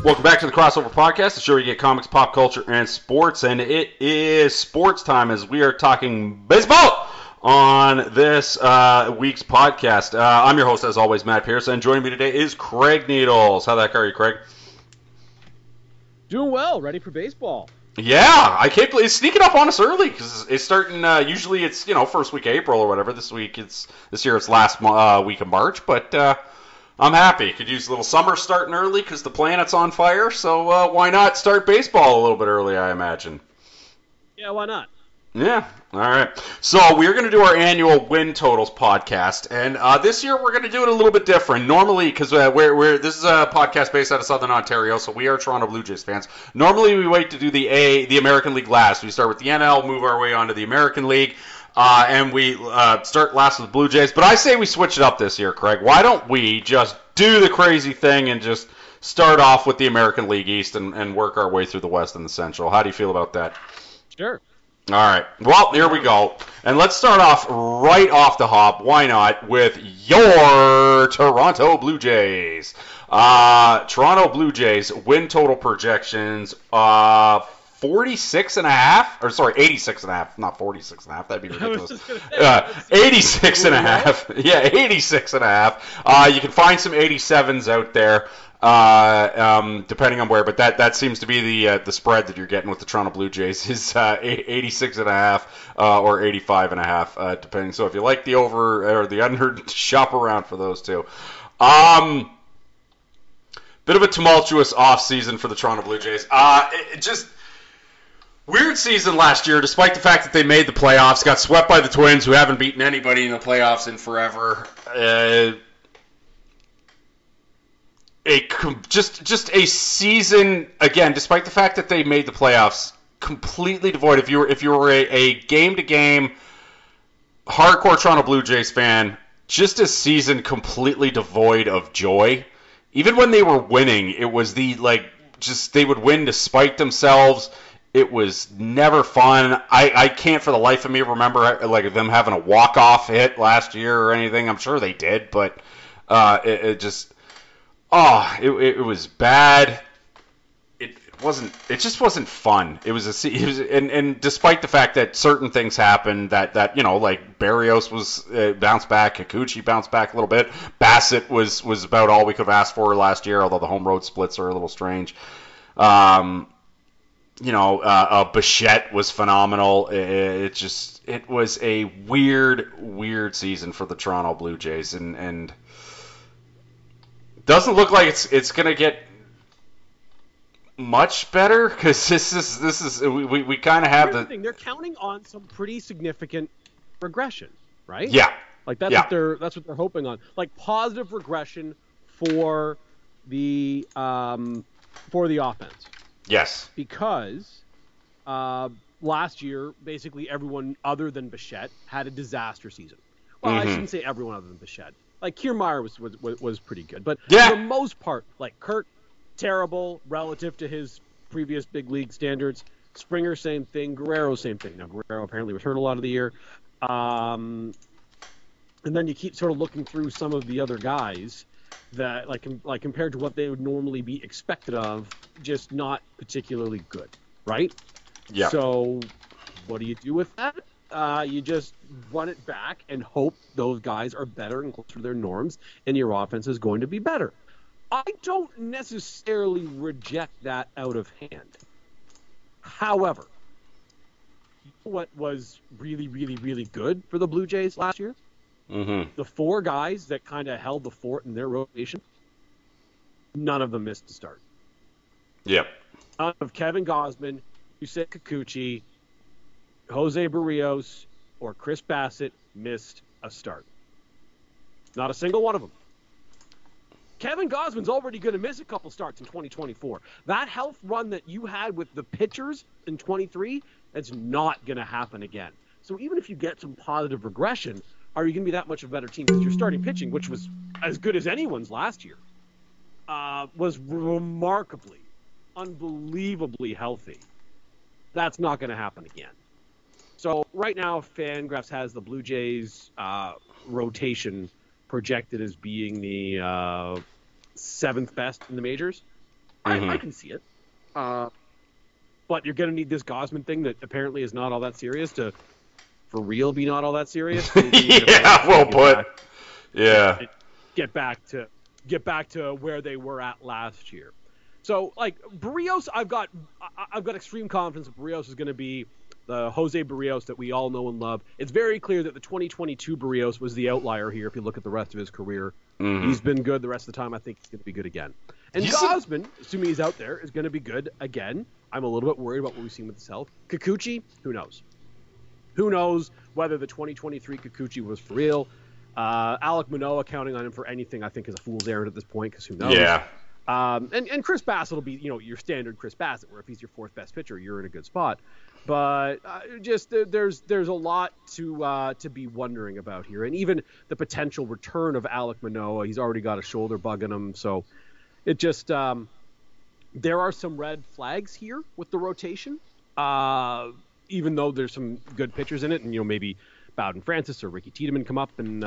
Welcome back to the Crossover Podcast, the show where you get comics, pop culture, and sports. And it is sports time as we are talking baseball on this week's podcast. I'm your host, as always, Matt Pierce, and joining me today is Craig Needles. How the heck are you, Craig? Doing well, ready for baseball. Yeah, I can't believe it's sneaking up on us early because it's starting. Usually it's first week of April or whatever. This year it's last week of March, but I'm happy. Could use a little summer starting early because the planet's on fire. So why not start baseball a little bit early? I imagine. Yeah, why not? Yeah. All right. So we're going to do our annual win totals podcast, and this year we're going to do it a little bit different. Normally, because this is a podcast based out of Southern Ontario, so we are Toronto Blue Jays fans. Normally, we wait to do the American League last. We start with the NL, move our way on to the American League, and we start last with the Blue Jays. But I say we switch it up this year, Craig. Why don't we just do the crazy thing and just start off with the American League East and work our way through the West and the Central? How do you feel about that? Sure. All right. Well, here we go. And let's start off right off the hop. Why not with your Toronto Blue Jays? Toronto Blue Jays win total projections 46.5, or sorry, 86.5, not 46.5. That'd be ridiculous. 86.5. Yeah, 86.5. You can find some 87s out there. Depending on where, but that seems to be the spread that you're getting with the Toronto Blue Jays is 86.5 or 85.5, depending. So if you like the over or the under, shop around for those two. Bit of a tumultuous off season for the Toronto Blue Jays. Just weird season last year, despite the fact that they made the playoffs, got swept by the Twins, who haven't beaten anybody in the playoffs in forever. Just a season, again, despite the fact that they made the playoffs, completely devoid. If you were a game-to-game hardcore Toronto Blue Jays fan, just a season completely devoid of joy. Even when they were winning, it was they would win to spite themselves. It was never fun. I can't for the life of me remember like them having a walk-off hit last year or anything. I'm sure they did, but it just... it was bad. It just wasn't fun. And despite the fact that certain things happened that like Barrios was bounced back, Kikuchi bounced back a little bit. Bassett was about all we could have asked for last year, although the home road splits are a little strange. Bichette was phenomenal. It was a weird season for the Toronto Blue Jays, and doesn't look like it's gonna get much better because this is we kind of have the thing. They're counting on some pretty significant regression, right? Yeah, like that's what they're hoping on, like positive regression for the offense. Yes, because last year basically everyone other than Bichette had a disaster season. Well, I shouldn't say everyone other than Bichette. Like, Kiermaier was pretty good. But for the most part, like, Kirk, terrible relative to his previous big league standards. Springer, same thing. Guerrero, same thing. Now, Guerrero apparently was hurt a lot of the year. And then you keep sort of looking through some of the other guys that, like compared to what they would normally be expected of, just not particularly good, right? Yeah. So what do you do with that? You just run it back and hope those guys are better and closer to their norms, and your offense is going to be better. I don't necessarily reject that out of hand. However, what was really, really, really good for the Blue Jays last year? Mm-hmm. The four guys that kind of held the fort in their rotation, none of them missed a start. Yep. Of Kevin Gausman, Yusei Kikuchi, Jose Barrios, or Chris Bassett missed a start. Not a single one of them. Kevin Gausman's already going to miss a couple starts in 2024. That health run that you had with the pitchers in 23, that's not going to happen again. So even if you get some positive regression, are you going to be that much of a better team? Because your starting pitching, which was as good as anyone's last year, was remarkably, unbelievably healthy. That's not going to happen again. So right now, Fangraphs has the Blue Jays rotation projected as being the seventh best in the majors. I can see it. But you're going to need this Gausman thing that apparently is not all that serious to, for real, be not all that serious. Yeah, well put. Yeah. Get back to where they were at last year. So, like, Barrios, I've got extreme confidence that Barrios is going to be the Jose Barrios that we all know and love. It's very clear that the 2022 Barrios was the outlier here if you look at the rest of his career. Mm-hmm. He's been good the rest of the time. I think he's going to be good again. And Gausman, assuming he's out there, is going to be good again. I'm a little bit worried about what we've seen with his health. Kikuchi, who knows? Who knows whether the 2023 Kikuchi was for real? Alek Manoah, counting on him for anything, I think is a fool's errand at this point, because who knows? Yeah. And Chris Bassett will be, your standard Chris Bassett, where if he's your fourth best pitcher, you're in a good spot. But there's a lot to be wondering about here, and even the potential return of Alek Manoah. He's already got a shoulder bug in him, so it just there are some red flags here with the rotation. Even though there's some good pitchers in it, and maybe Bowden Francis or Ricky Tiedemann come up and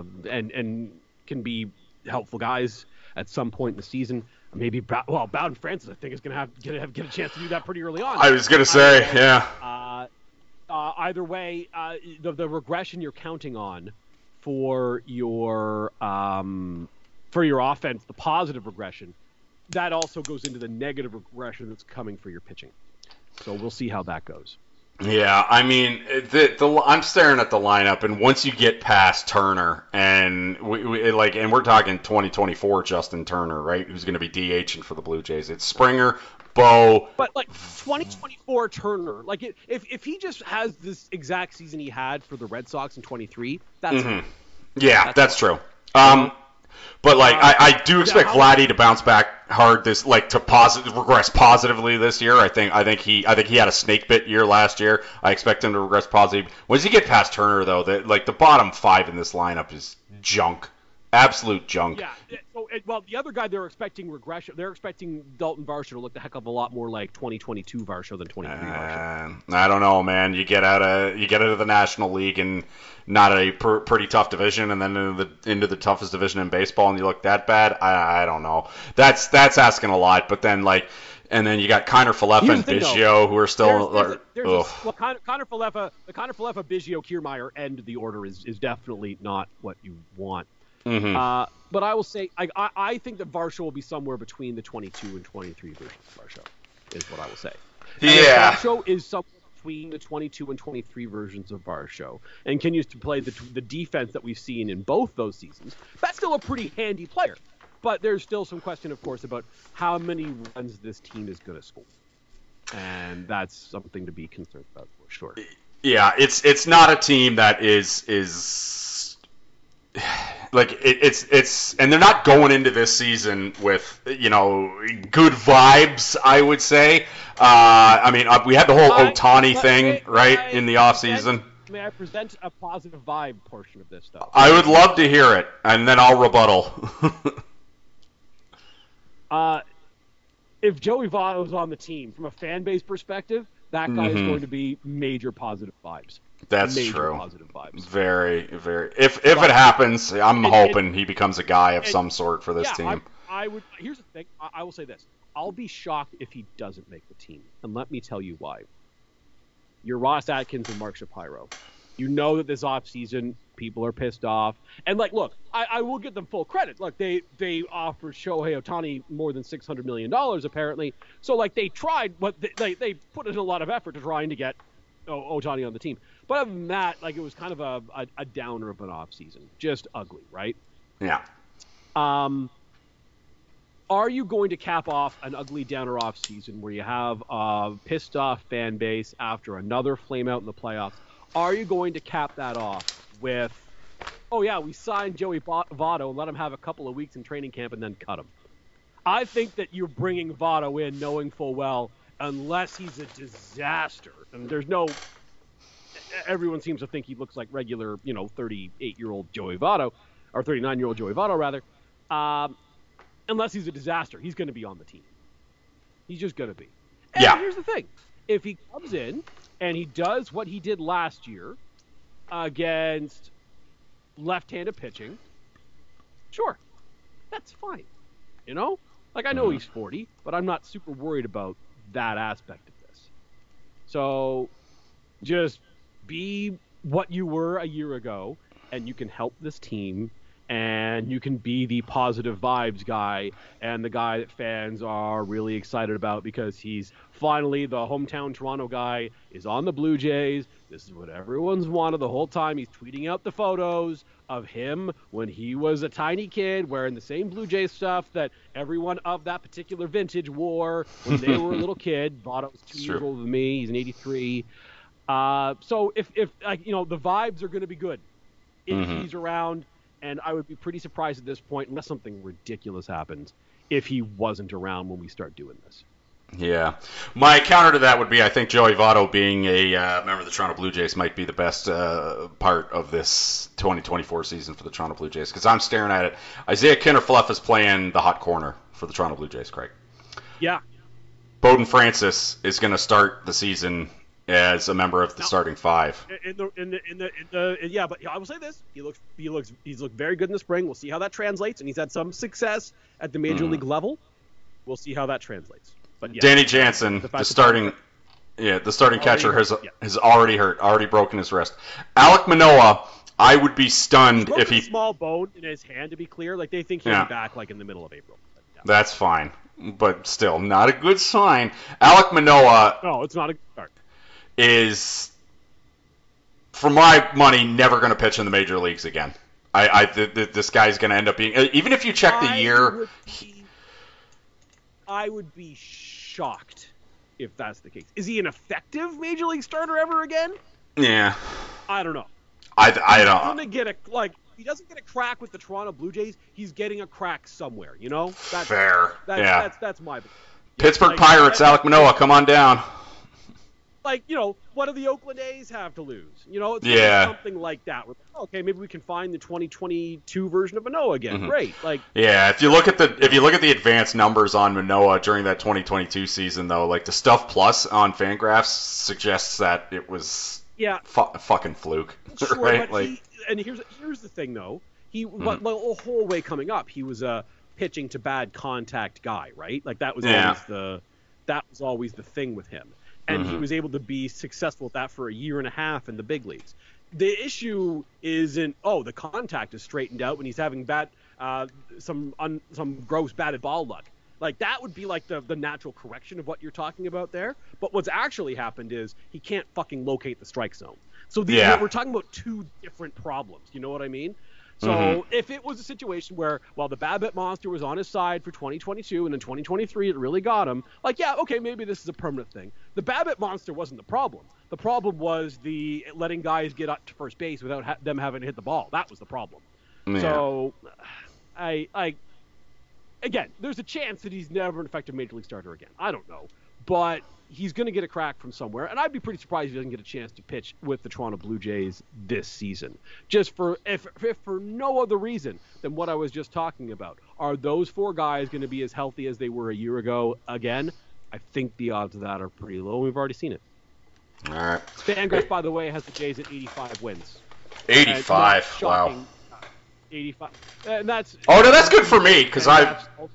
can be helpful guys at some point in the season. Maybe Bowden Francis, I think, is going to get a chance to do that pretty early on. I was going to say, yeah. Either way, the regression you're counting on for your offense, the positive regression, that also goes into the negative regression that's coming for your pitching. So we'll see how that goes. Yeah, I mean, I'm staring at the lineup, and once you get past Turner, and we're talking 2024 Justin Turner, right? Who's going to be DHing for the Blue Jays? It's Springer, Bo. But 2024 Turner, if he just has this exact season he had for the Red Sox in 23, that's yeah, that's true. But I do expect Vladdy to bounce back hard this, to regress positively this year. I think he had a snake bit year last year. I expect him to regress positively. Once you get past Turner, though, the bottom five in this lineup is junk, absolute junk. Yeah. So, the other guy they're expecting regression. They're expecting Dalton Varsho to look a heck of a lot more like 2022 Varsho than 23 Varsho. I don't know, man. You get out of the National League and not a pretty tough division, and then into the toughest division in baseball, and you look that bad. I don't know. That's asking a lot. But then and then you got Kiner Falefa and Biggio, who are still. Kiner Falefa, the Kiner Falefa, Biggio, Kiermaier end of the order is definitely not what you want. Mm-hmm. But I will say, I think that Varsho will be somewhere between the 22 and 23 versions of Varsho, is what I will say. Yeah. Varsho is somewhere between the 22 and 23 versions of Varsho, and continues to play the defense that we've seen in both those seasons. That's still a pretty handy player. But there's still some question, of course, about how many runs this team is going to score. And that's something to be concerned about for sure. Yeah, it's not a team that is it's and they're not going into this season with good vibes, I would say. We had the whole Ohtani thing right in the off season. May I present a positive vibe portion of this stuff? I would love to hear it, and then I'll rebuttal. If Joey Votto is on the team, from a fan base perspective, that guy is going to be major positive vibes. That's major true. Positive vibes. Very, very. If it happens, I'm hoping he becomes a guy of some sort for this team. I would. Here's the thing. I will say this. I'll be shocked if he doesn't make the team, and let me tell you why. You're Ross Atkins and Mark Shapiro. You know that this offseason, people are pissed off. And, look, I will give them full credit. Look, they offered Shohei Ohtani more than $600 million, apparently. So, they tried, but they put in a lot of effort to trying to get Ohtani on the team. But other than that, it was kind of a downer of an offseason. Just ugly, right? Yeah. Are you going to cap off an ugly downer offseason where you have a pissed off fan base after another flame out in the playoffs? Are you going to cap that off with, we signed Joey Votto and let him have a couple of weeks in training camp and then cut him? I think that you're bringing Votto in knowing full well, unless he's a disaster, and everyone seems to think he looks like regular, 38-year-old Joey Votto, or 39-year-old Joey Votto, rather. Unless he's a disaster, he's going to be on the team. He's just going to be. And here's the thing. If he comes in and he does what he did last year against left-handed pitching, sure, that's fine. Like, I know he's 40, but I'm not super worried about that aspect of this. So just be what you were a year ago, and you can help this team, and you can be the positive vibes guy and the guy that fans are really excited about because he's finally the hometown Toronto guy, is on the Blue Jays. This is what everyone's wanted the whole time. He's tweeting out the photos of him when he was a tiny kid wearing the same Blue Jays stuff that everyone of that particular vintage wore when they were a little kid. Votto was 2 years older than me. He's an 83. So if like, you know, the vibes are going to be good if he's around, and I would be pretty surprised at this point, unless something ridiculous happens, if he wasn't around when we start doing this. Yeah. My counter to that would be I think Joey Votto being a member of the Toronto Blue Jays might be the best part of this 2024 season for the Toronto Blue Jays, because I'm staring at it. Isaiah Kinnerfluff is playing the hot corner for the Toronto Blue Jays, Craig. Yeah. Bowden Francis is going to start the season as a member of the starting five. Yeah, but I will say this: he's looked very good in the spring. We'll see how that translates, and he's had some success at the major league level. We'll see how that translates. But yeah, Danny Jansen, the starting catcher, has already broken his wrist. Alek Manoah, I would be stunned if he a small bone in his hand. To be clear, like they think he'll be back like in the middle of April. Yeah. That's fine, but still not a good sign. Alek Manoah, no, it's not a good start. Is, for my money, never going to pitch in the major leagues again. This guy's going to end up being, even if you check the year. I would be shocked if that's the case. Is he an effective major league starter ever again? Yeah. I don't know. I don't. He doesn't get a crack with the Toronto Blue Jays. He's getting a crack somewhere. You know. That's fair. That's my. Pittsburgh Pirates, Alek Manoah, come on down. Like, you know, what do the Oakland A's have to lose? You know, it's something like that. Okay, maybe we can find the 2022 version of Manoah again. Great. Like, yeah, if you look at the advanced numbers on Manoah during that 2022 season, though, like the Stuff Plus on Fangraphs suggests that it was a fucking fluke. Sure, right? But here's the thing, though. The whole way coming up, he was a pitching to bad contact guy, right? Like that was always the thing with him. And he was able to be successful at that for a year and a half in the big leagues. The issue isn't, the contact is straightened out when he's having some gross batted ball luck. Like, that would be like the natural correction of what you're talking about there. But what's actually happened is he can't fucking locate the strike zone. So we're talking about two different problems. You know what I mean? So if it was a situation where, the BABIP monster was on his side for 2022 and in 2023 it really got him, maybe this is a permanent thing. The BABIP monster wasn't the problem. The problem was the letting guys get up to first base without them having to hit the ball. That was the problem. Yeah. So, again, there's a chance that he's never an effective major league starter again. I don't know. But he's going to get a crack from somewhere, and I'd be pretty surprised if he doesn't get a chance to pitch with the Toronto Blue Jays this season. Just if for no other reason than what I was just talking about. Are those four guys going to be as healthy as they were a year ago again? I think the odds of that are pretty low. We've already seen it. All right. Fangraphs, by the way, has the Jays at 85 wins. 85. Wow. 85. And that's. Oh no, that's good for me because I.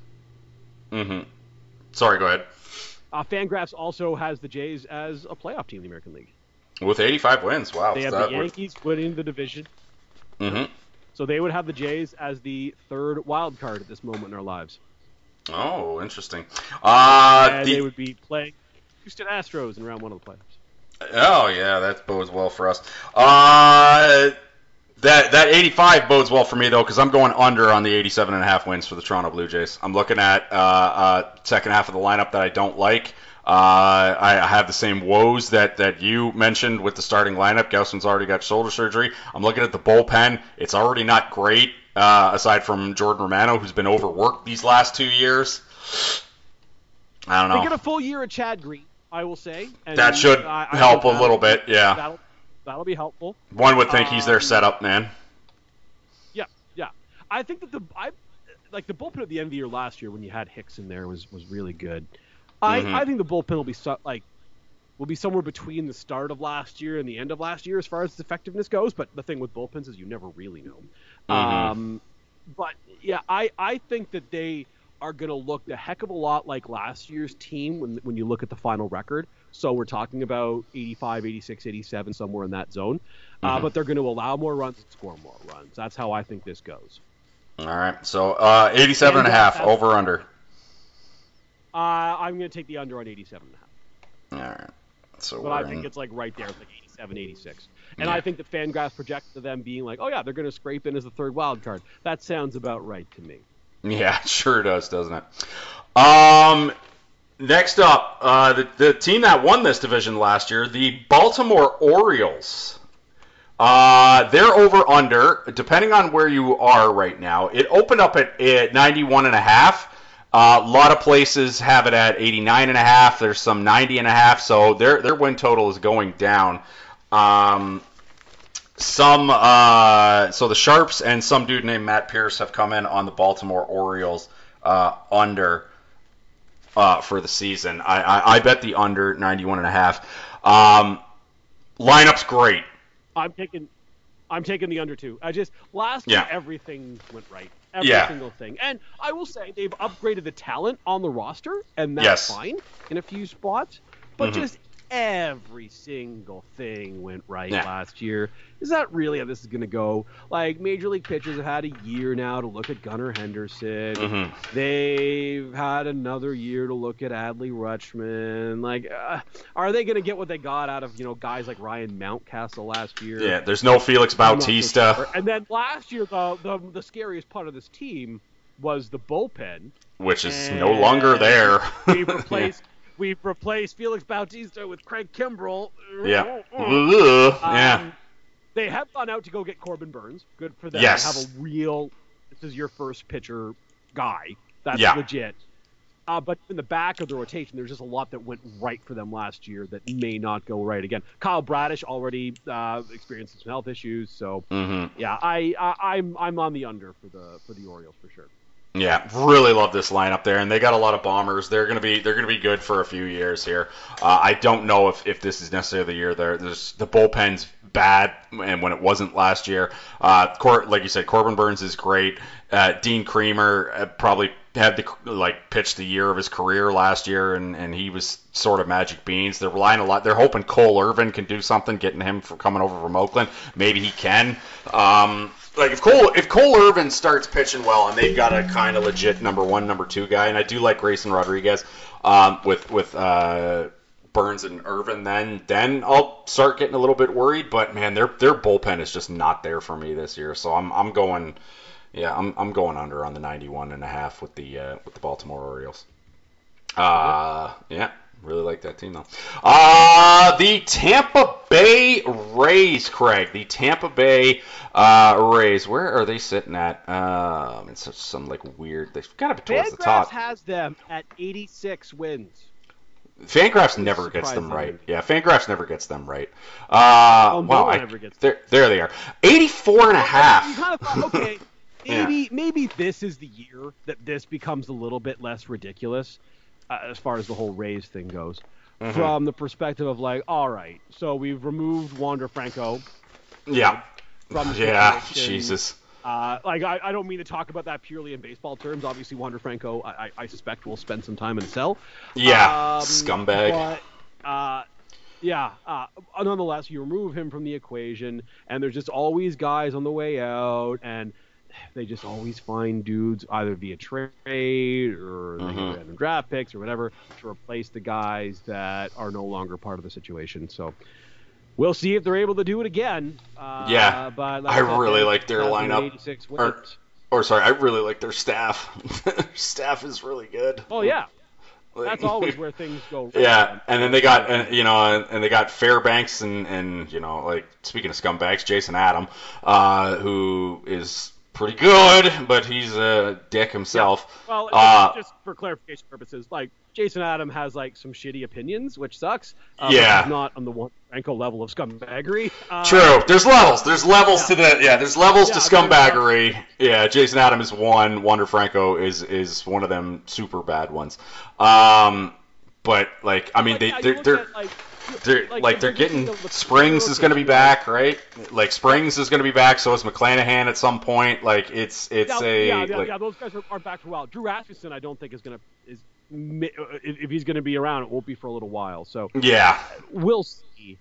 Sorry, go ahead. Fangraphs also has the Jays as a playoff team in the American League. With 85 wins, wow. They have the Yankees winning the division. So they would have the Jays as the third wild card at this moment in our lives. Oh, interesting. They would be playing Houston Astros in round one of the playoffs. Oh, yeah, that bodes well for us. That 85 bodes well for me, though, because I'm going under on the 87.5 wins for the Toronto Blue Jays. I'm looking at second half of the lineup that I don't like. I have the same woes that you mentioned with the starting lineup. Gausman's already got shoulder surgery. I'm looking at the bullpen. It's already not great, aside from Jordan Romano, who's been overworked these last 2 years. I don't know. They get a full year of Chad Green, I will say. And that should help a little bit, yeah. That'll be helpful. One would think he's their setup man. Yeah. I think that the bullpen at the end of the year last year when you had Hicks in there was really good. I think the bullpen will be somewhere between the start of last year and the end of last year as far as its effectiveness goes. But the thing with bullpens is you never really know. But yeah, I think that they are going to look a heck of a lot like last year's team when you look at the final record. So we're talking about 85, 86, 87, somewhere in that zone. But they're going to allow more runs and score more runs. That's how I think this goes. All right. So 87 and a half, over under. I'm going to take the under on 87 and a half. All right. So but I think it's like right there, like 87, 86. And I think that Fangraphs projects to them being like, oh yeah, they're going to scrape in as the third wild card. That sounds about right to me. Yeah, it sure does, doesn't it? Next up, the team that won this division last year, the Baltimore Orioles. They're over under, depending on where you are right now. It opened up at 91 and a half. A lot of places have it at 89 and a half. There's some 90 and a half. So their win total is going down. So the Sharps and some dude named Matt Pierce have come in on the Baltimore Orioles under for the season. I bet the under 91 and a half. Lineup's great. I'm taking the under too. Last year everything went right. Every single thing. And I will say they've upgraded the talent on the roster, and that's fine in a few spots. But just every single thing went right last year. Is that really how this is going to go? Like, Major League pitchers have had a year now to look at Gunnar Henderson. They've had another year to look at Adley Rutschman. Like, are they going to get what they got out of, guys like Ryan Mountcastle last year? Yeah, there's no Felix Bautista. So sure. And then last year, the scariest part of this team was the bullpen. Which is no longer there. We've replaced Felix Bautista with Craig Kimbrell. Yeah. They have gone out to go get Corbin Burns. Good for them. Yes. Have a real, this is your first pitcher guy. That's legit. But in the back of the rotation, there's just a lot that went right for them last year that may not go right again. Kyle Bradish already experienced some health issues, so I'm on the under for the Orioles for sure. Yeah, really love this lineup there, and they got a lot of bombers. They're gonna be good for a few years here. I don't know if this is necessarily the year. There's the bullpen's bad, and when it wasn't last year, like you said, Corbin Burns is great. Dean Creamer probably had to pitch the year of his career last year, and he was sort of magic beans. They're relying a lot. They're hoping Cole Irvin can do something, getting him for coming over from Oakland. Maybe he can. If Cole Irvin starts pitching well, and they've got a kind of legit number one, number two guy, and I do like Grayson Rodriguez with Burns and Irvin, then I'll start getting a little bit worried. But man, their bullpen is just not there for me this year, so I'm going under on the 91 and a half with the Baltimore Orioles. Really like that team, though. The Tampa Bay Rays, Craig. The Tampa Bay Rays. Where are they sitting at? It's some weird. They've got to be towards the top. Fangraphs has them at 86 wins. Fangraphs never gets them right. Yeah, Fangraphs never gets them right. Never gets them. There they are. 84 and a half. You kind of thought, okay, maybe this is the year that this becomes a little bit less ridiculous. As far as the whole Rays thing goes, from the perspective of all right, so we've removed Wander Franco. Yeah. From the Jesus. I don't mean to talk about that purely in baseball terms. Obviously, Wander Franco, I suspect will spend some time in a cell. Yeah. Scumbag. But, nonetheless, you remove him from the equation, and there's just always guys on the way out, and they just always find dudes either via trade or they get random draft picks or whatever to replace the guys that are no longer part of the situation. So we'll see if they're able to do it again. But I really like their lineup. I really like their staff. Their staff is really good. Oh yeah. That's always where things go wrong. Yeah, and then they got and they got Fairbanks and speaking of scumbags, Jason Adam, who is pretty good, but he's a dick himself. Yeah. Well, just for clarification purposes, Jason Adam has some shitty opinions, which sucks. He's not on the one Franco level of scumbaggery. True. There's levels. There's levels to the There's levels to scumbaggery. Yeah. Jason Adam is one. Wander Franco is one of them super bad ones. They're. they're getting Springs is going to be back, right? Like Springs is going to be back, so is McClanahan at some point. Like it's those guys are back for a while. Drew Atchison, I don't think if he's going to be around, it won't be for a little while. So yeah, we'll see.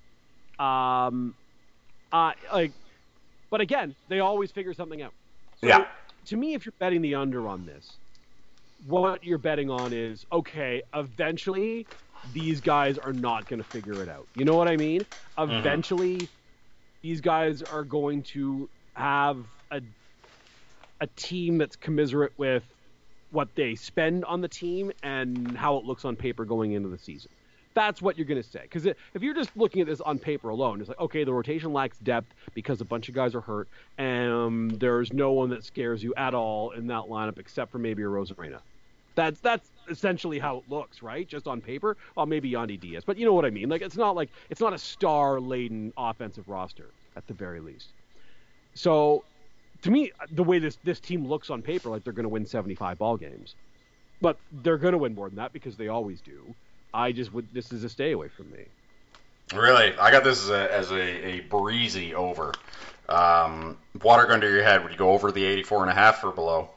But again, they always figure something out. So yeah. To me, if you're betting the under on this, what you're betting on is, okay, eventually these guys are not going to figure it out. You know what I mean? Eventually these guys are going to have a team that's commiserate with what they spend on the team and how it looks on paper going into the season. That's what you're going to say. Because if you're just looking at this on paper alone, it's like, okay, the rotation lacks depth because a bunch of guys are hurt, and there's no one that scares you at all in that lineup except for maybe a Rosarena. That's essentially how it looks, right? Just on paper. Well, maybe Yandy Diaz, but you know what I mean. Like it's not a star-laden offensive roster at the very least. So, to me, the way this team looks on paper, like they're going to win 75 ball games, but they're going to win more than that because they always do. This is a stay away from me. Really? I got this as a breezy over. Water gun to your head, would you go over the 84.5 or below?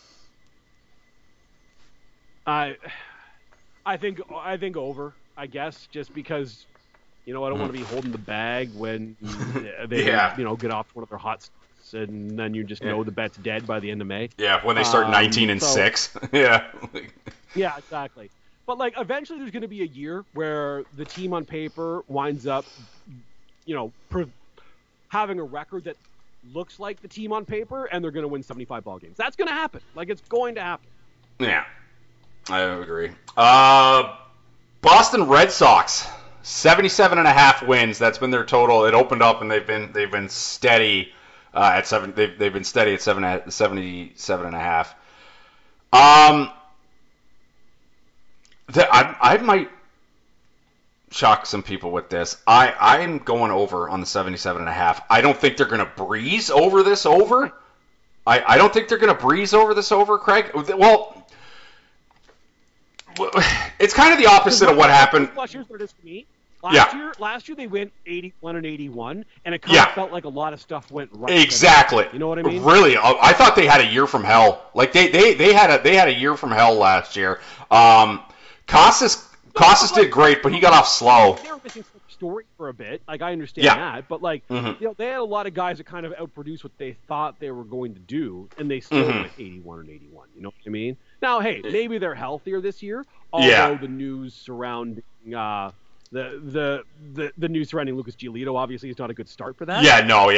I think over, I guess, just because, I don't want to be holding the bag when they get off one of their hot starts, and then you just know the bet's dead by the end of May. Yeah, when they start 19-6. Yeah. Yeah, exactly. But eventually there's going to be a year where the team on paper winds up, having a record that looks like the team on paper, and they're going to win 75 ball games. That's going to happen. It's going to happen. Yeah, I agree. Boston Red Sox, 77.5 wins. That's been their total. It opened up, and they've been steady at 7. They've been steady at 77.5. I might shock some people with this. I'm going over on the 77.5. I don't think they're going to breeze over this over. I don't think they're going to breeze over this over, Craig. Well, it's kind of the opposite of what happened. Last year they went 81 and 81, and it kind of felt like a lot of stuff went right. Exactly. You know what I mean? Really, I thought they had a year from hell. Like they had a year from hell last year. Costas did great, but he got off slow. They were missing some story for a bit. I understand that, but they had a lot of guys that kind of outproduced what they thought they were going to do, and they still went 81 and 81. You know what I mean? Now, hey, maybe they're healthier this year. Although the news surrounding the news surrounding Lucas Giolito obviously is not a good start for that.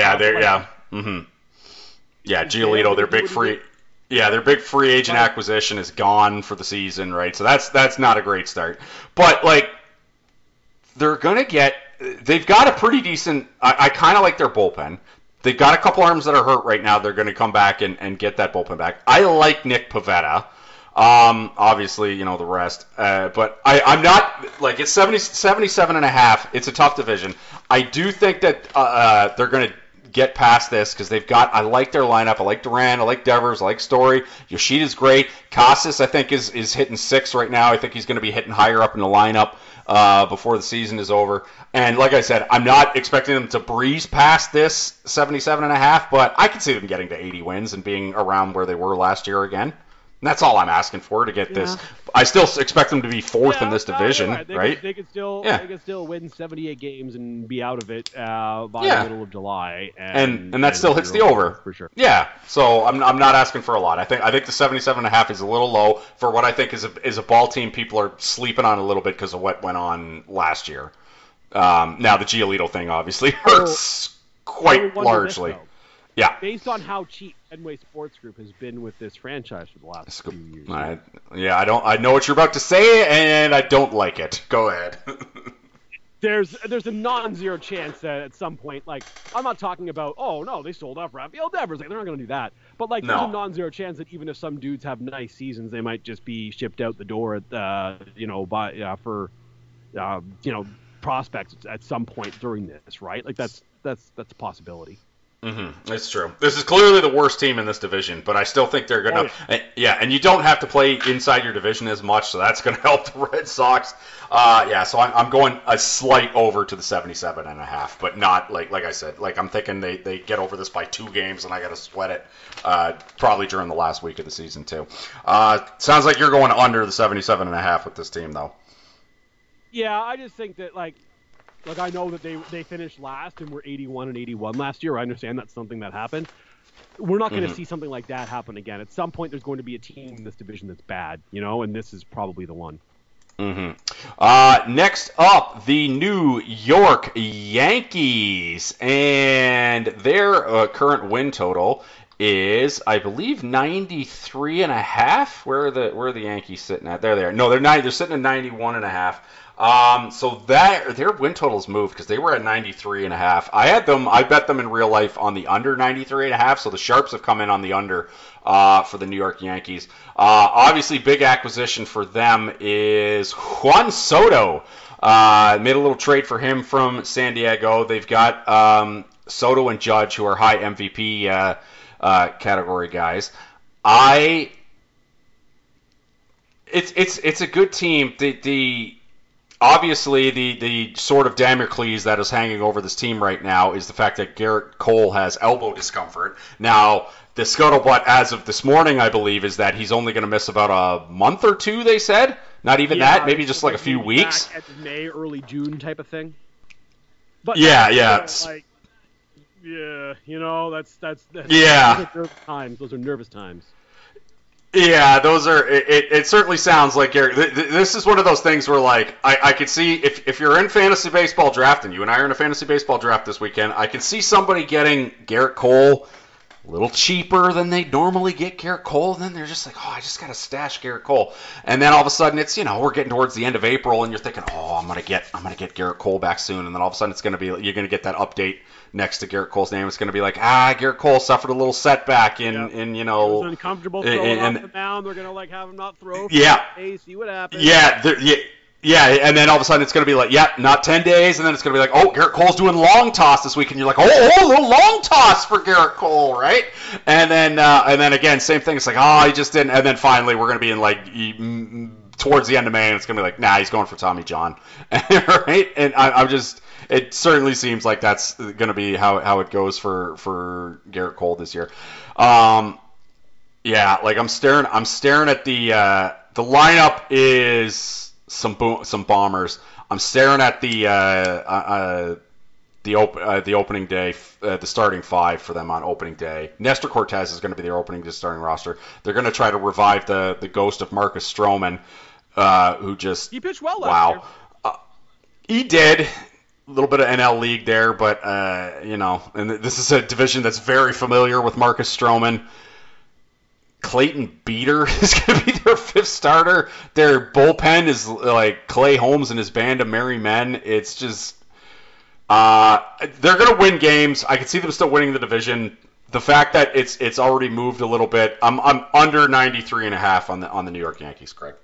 Giolito, their big free. Yeah, their big free agent acquisition is gone for the season, right? So that's not a great start. But they've got a pretty decent. I kind of like their bullpen. They've got a couple arms that are hurt right now. They're going to come back and get that bullpen back. I like Nick Pivetta. Obviously, the rest. But I'm not it's 77.5. It's a tough division. I do think that they're going to get past this because I like their lineup. I like Duran. I like Devers. I like Story. Yoshida's great. Casas, I think, is hitting 6 right now. I think he's going to be hitting higher up in the lineup before the season is over. And like I said, I'm not expecting them to breeze past this 77.5, but I can see them getting to 80 wins and being around where they were last year again. And that's all I'm asking for to get this. I still expect them to be fourth in this division, right? They could still win 78 games and be out of it by the middle of July, and that still hits the over for sure. Yeah, so I'm not asking for a lot. I think the 77.5 is a little low for what I think is a ball team people are sleeping on a little bit because of what went on last year. Now the Giolito thing obviously hurts quite largely. Yeah. Based on how cheap Fenway Sports Group has been with this franchise for the last few years. I know what you're about to say, and I don't like it. Go ahead. There's a non-zero chance that at some point, I'm not talking about, they sold off Rafael Devers. They're not going to do that. But there's a non-zero chance that even if some dudes have nice seasons, they might just be shipped out the door for prospects at some point during this, right? That's a possibility. Mm-hmm. It's true. This is clearly the worst team in this division, but I still think they're going to. Yeah, and you don't have to play inside your division as much, so that's going to help the Red Sox. Yeah, so I'm going a slight over to the 77.5, but not like I said. Like I'm thinking they get over this by 2 games, and I got to sweat it probably during the last week of the season too. Sounds like you're going under the 77.5 with this team, though. Yeah, I just think that like I know that they finished last and were 81-81 last year. I understand that's something that happened. We're not going to see something like that happen again. At some point, there's going to be a team in this division that's bad, and this is probably the one. Next up, the New York Yankees, and their current win total is, I believe, 93.5. Where are the Yankees sitting at? There they are. No, they're sitting at 91.5. So that their win totals moved because they were at 93.5. I bet them in real life on the under 93.5. So the Sharps have come in on the under for the New York Yankees. Obviously, big acquisition for them is Juan Soto. Made a little trade for him from San Diego. They've got Soto and Judge, who are high MVP category guys. It's a good team. Obviously, the sort of Damocles that is hanging over this team right now is the fact that Garrett Cole has elbow discomfort. Now, the scuttlebutt as of this morning, I believe, is that he's only going to miss about a month or two, they said. Not even that, maybe just like a few weeks. Back at May, early June type of thing. But yeah. That's yeah, that's yeah. Those are nervous times. Yeah, those are. It certainly sounds like Garrett. This is one of those things where, like, I could see if you're in fantasy baseball draft, and you and I are in a fantasy baseball draft this weekend, I could see somebody getting Garrett Cole a little cheaper than they normally get Garrett Cole. And then they're just like, oh, I just got to stash Garrett Cole. And then all of a sudden, it's we're getting towards the end of April, and you're thinking, oh, I'm gonna get Garrett Cole back soon. And then all of a sudden, you're gonna get that update next to Garrett Cole's name. It's going to be like, Garrett Cole suffered a little setback in It was uncomfortable throwing off the mound. They're going to have him not throw. See what happens. Yeah, and then all of a sudden it's going to be like, not 10 days, and then it's going to be like, oh, Garrett Cole's doing long toss this week, and you're like, oh, the long toss for Garrett Cole, right? And then again, same thing. It's like, he just didn't. And then finally, we're going to be in like towards the end of May, and it's going to be like, nah, he's going for Tommy John, right? And I'm just. It certainly seems like that's going to be how it goes for Garrett Cole this year. I'm staring at the lineup is some bombers. I'm staring at the opening day, the starting 5 for them on opening day. Nestor Cortez is going to be their opening to starting roster. They're going to try to revive the ghost of Marcus Stroman, who just he pitched well last year. He did. A little bit of NL League there, but, and this is a division that's very familiar with Marcus Stroman. Clayton Beeter is going to be their 5th starter. Their bullpen is like Clay Holmes and his band of merry men. It's just, they're going to win games. I can see them still winning the division. The fact that it's already moved a little bit, I'm under 93.5 on the New York Yankees, Craig.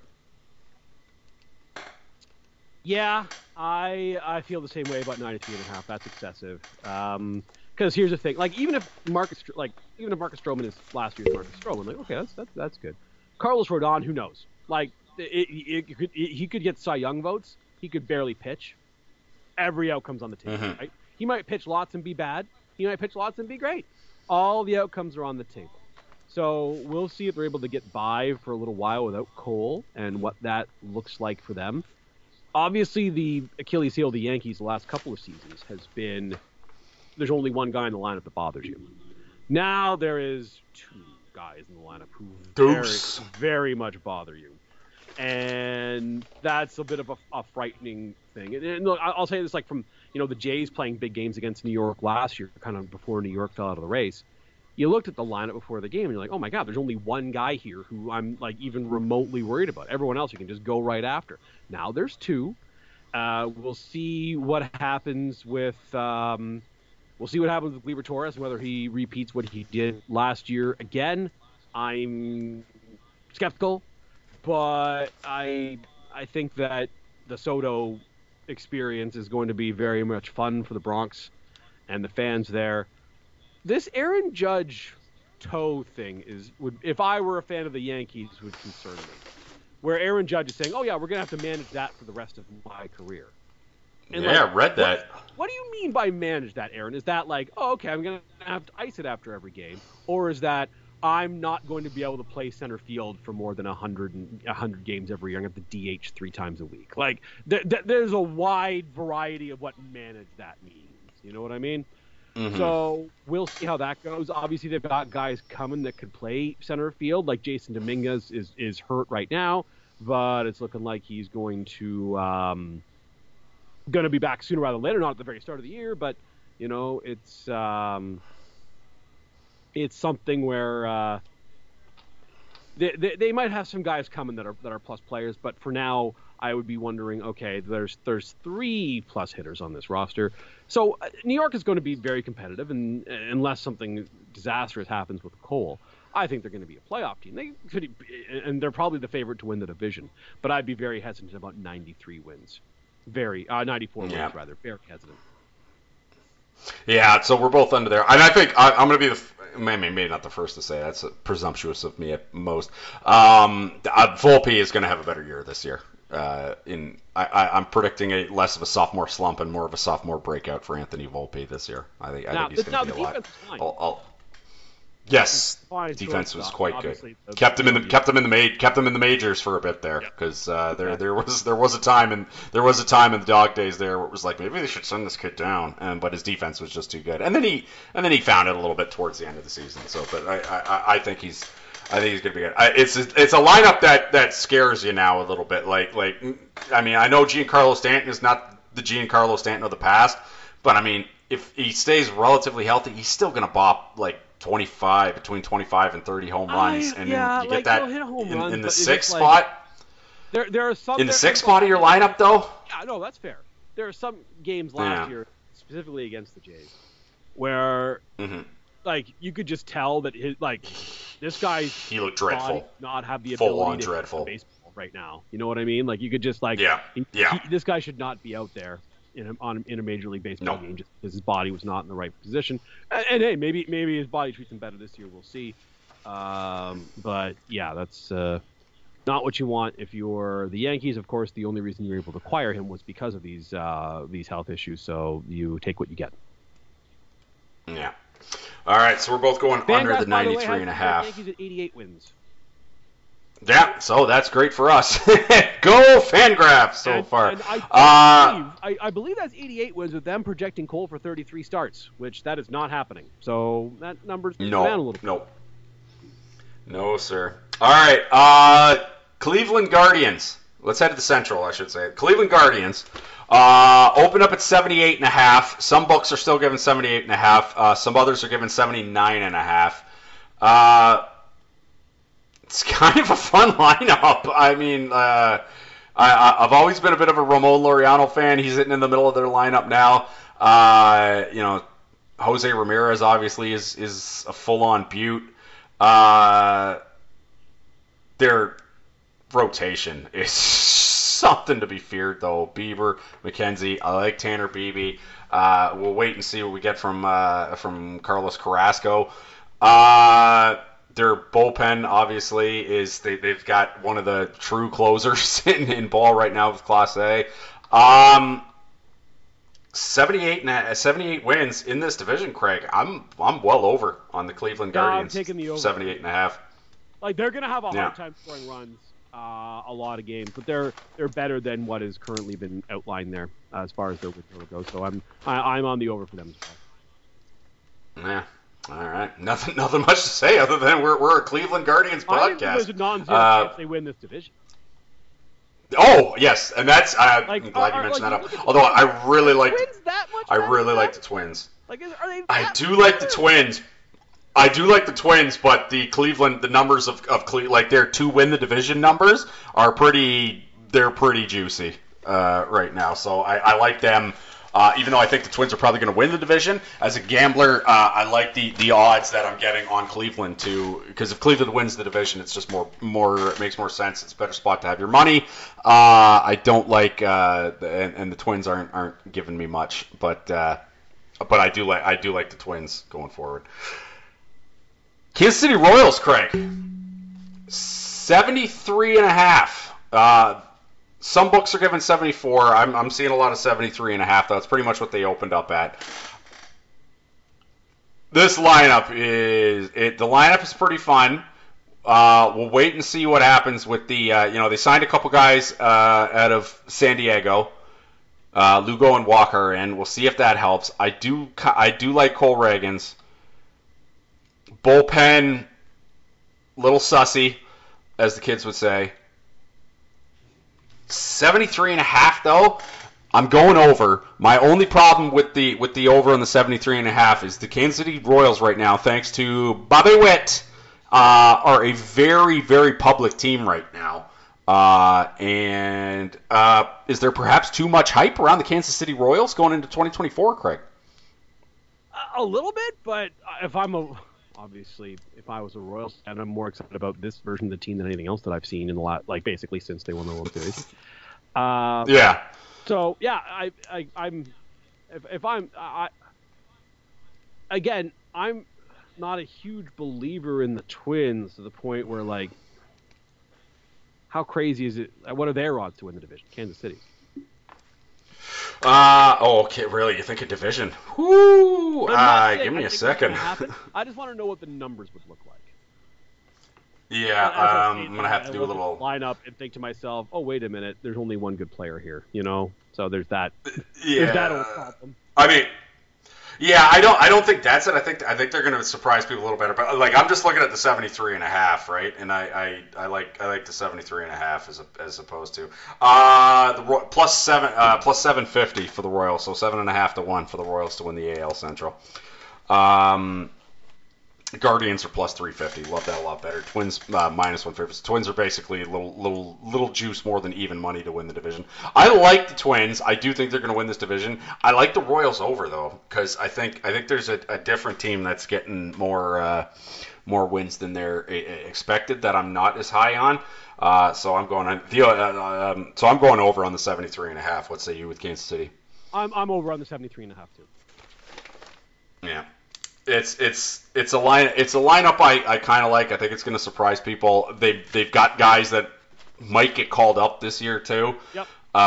Yeah, I feel the same way about 93.5. That's excessive. Because here's the thing: even if Marcus Stroman is last year's Marcus Stroman, like, okay, that's good. Carlos Rodon, who knows? Like, he could get Cy Young votes. He could barely pitch. Every outcome's on the table, right? He might pitch lots and be bad. He might pitch lots and be great. All the outcomes are on the table. So we'll see if they're able to get by for a little while without Cole and what that looks like for them. Obviously, the Achilles heel of the Yankees the last couple of seasons has been there's only one guy in the lineup that bothers you. Now there is 2 guys in the lineup who very, very much bother you. And that's a bit of a frightening thing. And look, I'll say this from the Jays playing big games against New York last year, kind of before New York fell out of the race. You looked at the lineup before the game, and you're like, oh, my God, there's only one guy here who I'm, even remotely worried about. Everyone else you can just go right after. Now there's 2. We'll see what happens with Gleyber Torres, whether he repeats what he did last year again. I'm skeptical, but I think that the Soto experience is going to be very much fun for the Bronx and the fans there. This Aaron Judge toe thing if I were a fan of the Yankees, would concern me. Where Aaron Judge is saying, "Oh yeah, we're gonna have to manage that for the rest of my career." And yeah, I read that. What do you mean by manage that, Aaron? Is that like, oh, okay, I'm going to have to ice it after every game? Or is that I'm not going to be able to play center field for more than 100 games every year? I'm going to have to DH 3 times a week. Like, there's a wide variety of what manage that means. You know what I mean? Mm-hmm. So we'll see how that goes. Obviously, they've got guys coming that could play center field. Like Jason Dominguez is hurt right now, but it's looking like he's going to be back sooner rather than later, not at the very start of the year, but it's something where they might have some guys coming that are plus players, but for now I would be wondering, okay, there's 3 plus hitters on this roster, so New York is going to be very competitive, and unless something disastrous happens with Cole, I think they're going to be a playoff team. They're probably the favorite to win the division, but I'd be very hesitant about 93 wins. 94 wins rather. Very hesitant. Yeah, so we're both under there. And I think I'm going to be maybe not the first to say that's presumptuous of me at most. Volpe is going to have a better year this year. I'm predicting less of a sophomore slump and more of a sophomore breakout for Anthony Volpe this year. I think he's going to be a lot. Yes, defense was quite good. Kept them in the majors for a bit there, because there was a time in the dog days there where it was like, maybe they should send this kid down, but his defense was just too good. And then he found it a little bit towards the end of the season. So, but I think he's gonna be good. It's a lineup that scares you now a little bit. I mean, I know Giancarlo Stanton is not the Giancarlo Stanton of the past, but I mean, if he stays relatively healthy, he's still gonna bop like between 25 and 30 home runs, and you get that in the sixth spot. There are some in the sixth spot of your lineup, though. Yeah, no, that's fair. There are some games last year, specifically against the Jays, where you could just tell that this guy he looked dreadful, not have the ability to play baseball right now. You know what I mean? Like, you could just this guy should not be out there in a Major League Baseball game, just because his body was not in the right position. And hey, maybe his body treats him better this year. We'll see. But yeah, that's not what you want if you're the Yankees. Of course, the only reason you were able to acquire him was because of these health issues. So you take what you get. Yeah. All right. So we're both going under the 93 and a half. Yankees at 88 wins. Yeah, so that's great for us. Go Fangraphs so far. And I believe that's 88 wins with them projecting Cole for 33 starts, which that is not happening. So that number's down a little bit. No, sir. All right, Cleveland Guardians. Let's head to the Central, I should say. Cleveland Guardians open up at 78.5. Some books are still giving 78.5. Some others are giving 79.5. It's kind of a fun lineup. I mean, I've always been a bit of a Ramon Laureano fan. He's sitting in the middle of their lineup now. Jose Ramirez obviously is a full-on beaut. Their rotation is something to be feared, though. Bieber, McKenzie. I like Tanner Beebe. We'll wait and see what we get from Carlos Carrasco. Their bullpen, obviously, they've got one of the true closers in ball right now with Class A. 78 wins in this division, Craig. I'm well over on the Cleveland Guardians. I'm taking the over. 78.5. Like, they're gonna have a hard time scoring runs a lot of games, but they're better than what has currently been outlined there as far as their win total goes. So I'm on the over for them as well. Yeah. All right, nothing much to say other than we're a Cleveland Guardians podcast. I think there's a non-zero chance they win this division. Oh yes, and that's I'm glad you mentioned that up. Although I really like the Twins. Like, are they? I do like the Twins. But the numbers of Cleveland, like their to win the division numbers are pretty juicy right now. So I like them. Even though I think the Twins are probably going to win the division, as a gambler, I like the odds that I'm getting on Cleveland too. Because if Cleveland wins the division, it's just it makes more sense. It's a better spot to have your money. I don't like, and the Twins aren't giving me much, but but I do like the Twins going forward. Kansas City Royals, Craig, 73.5. Some books are giving 74. I'm seeing a lot of 73.5. That's pretty much what they opened up at. This lineup is the lineup is pretty fun. We'll wait and see what happens with the they signed a couple guys out of San Diego. Lugo and Walker in. We'll see if that helps. I do like Cole Reagans. Bullpen, little sussy, as the kids would say. 73.5 though. I'm going over. My only problem with the over on the 73.5 is the Kansas City Royals right now, thanks to Bobby Witt, are a very, very public team right now. And is there perhaps too much hype around the Kansas City Royals going into 2024, Craig? A little bit, but if I was a Royals fan, I'm more excited about this version of the team than anything else that I've seen in the last, basically since they won the World Series. Yeah. So yeah, I'm not a huge believer in the Twins to the point where how crazy is it? What are their odds to win the division? Kansas City. Okay, really? You think a division? Whoo! Give me a second. I just want to know what the numbers would look like. Yeah, I'm gonna have to do a little lineup and think to myself, oh wait a minute, there's only one good player here, So there's that. Yeah. There's that old problem. I mean, yeah, I don't think that's it. I think they're gonna surprise people a little better. But I'm just looking at the 73.5, right? And I like the 73.5 as opposed to the plus 750 for the Royals, so 7.5 to 1 for the Royals to win the AL Central. Guardians are plus 350. Love that a lot better. Twins minus 150. Twins are basically a little juice more than even money to win the division. I like the Twins. I do think they're going to win this division. I like the Royals over though, because I think there's a different team that's getting more wins than they're expected that I'm not as high on. So I'm going over on the 73.5. What say you with Kansas City? I'm over on the 73.5 too. Yeah. It's a lineup I kind of like. I think it's going to surprise people. They've got guys that might get called up this year too. Yep.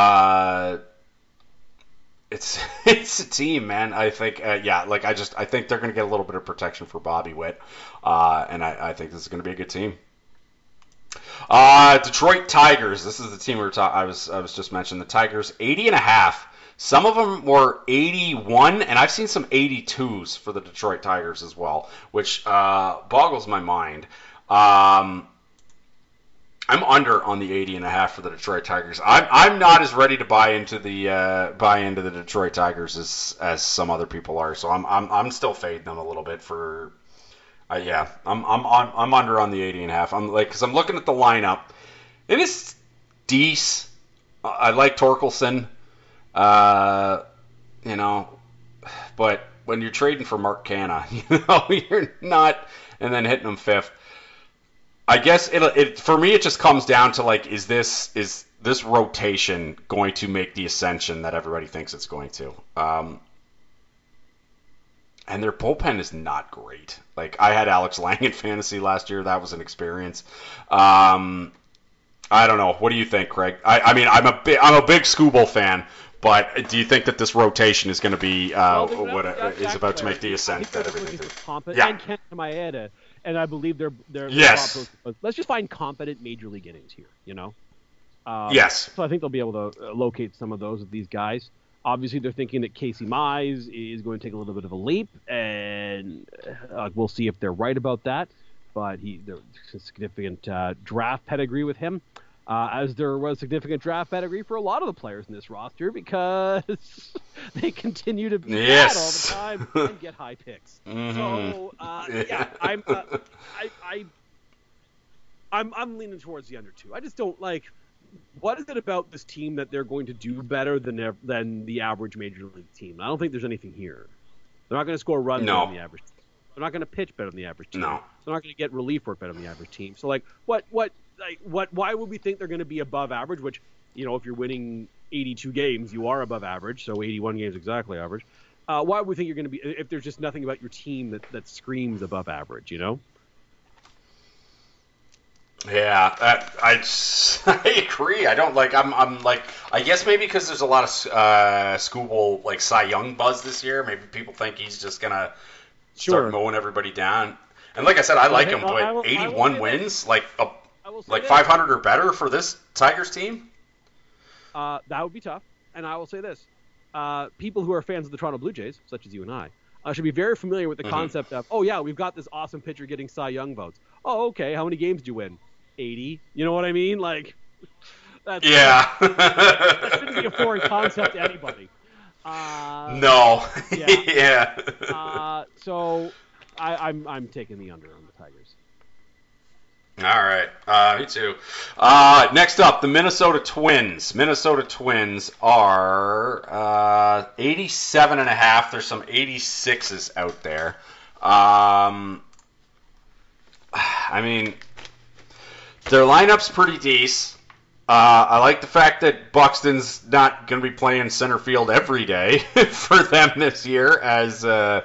It's a team, man. I think I think they're going to get a little bit of protection for Bobby Witt, and I think this is going to be a good team. Detroit Tigers. This is the team I was just mentioning. The Tigers 80.5. Some of them were 81, and I've seen some 82s for the Detroit Tigers as well, which boggles my mind. I'm under on the 80.5 for the Detroit Tigers. I'm not as ready to buy into the Detroit Tigers as some other people are. So I'm still fading them a little bit for. I'm under on the 80.5. Because I'm looking at the lineup. It is decent. I like Torkelson. But when you're trading for Mark Canha, you're not, and then hitting him fifth. I guess for me it just comes down to is this rotation going to make the ascension that everybody thinks it's going to? And their bullpen is not great. I had Alex Lang in fantasy last year. That was an experience. I don't know. What do you think, Craig? I mean, I'm a big Skubal fan. But do you think that this rotation is going to be is about to make the ascent that everything did? Yeah. And Kenta Maeda, and I believe they're yes. Let's just find competent major league innings here, Yes. So I think they'll be able to locate some of those with these guys. Obviously, they're thinking that Casey Mize is going to take a little bit of a leap, and we'll see if they're right about that. But there's a significant draft pedigree with him. As there was significant draft pedigree for a lot of the players in this roster because they continue to be bad all the time and get high picks. Mm-hmm. So I'm leaning towards the under 2. I just don't like. What is it about this team that they're going to do better than the average major league team? I don't think there's anything here. They're not going to score runs better than the average team. They're not going to pitch better than the average team. No. They're not going to get relief work better than the average team. So why would we think they're going to be above average? Which, if you're winning 82 games, you are above average. So 81 games exactly average. Why would we think you're going to be if there's just nothing about your team that screams above average? Yeah, I agree. I don't like. I'm like. I guess maybe because there's a lot of school like Cy Young buzz this year. Maybe people think he's just gonna start mowing everybody down. And like I said, I like him. But 81 wins, like 500 or better for this Tigers team. That would be tough. And I will say this: people who are fans of the Toronto Blue Jays, such as you and I, should be very familiar with the concept of, oh yeah, we've got this awesome pitcher getting Cy Young votes. Oh, okay. How many games did you win? 80. You know what I mean? Like, that shouldn't be a foreign concept to anybody. No. Yeah. So I'm taking the under on the Tigers. All right. Me too. Next up, the Minnesota Twins. Minnesota Twins are 87.5. There's some 86s out there. I mean, their lineup's pretty decent. I like the fact that Buxton's not going to be playing center field every day for them this year, as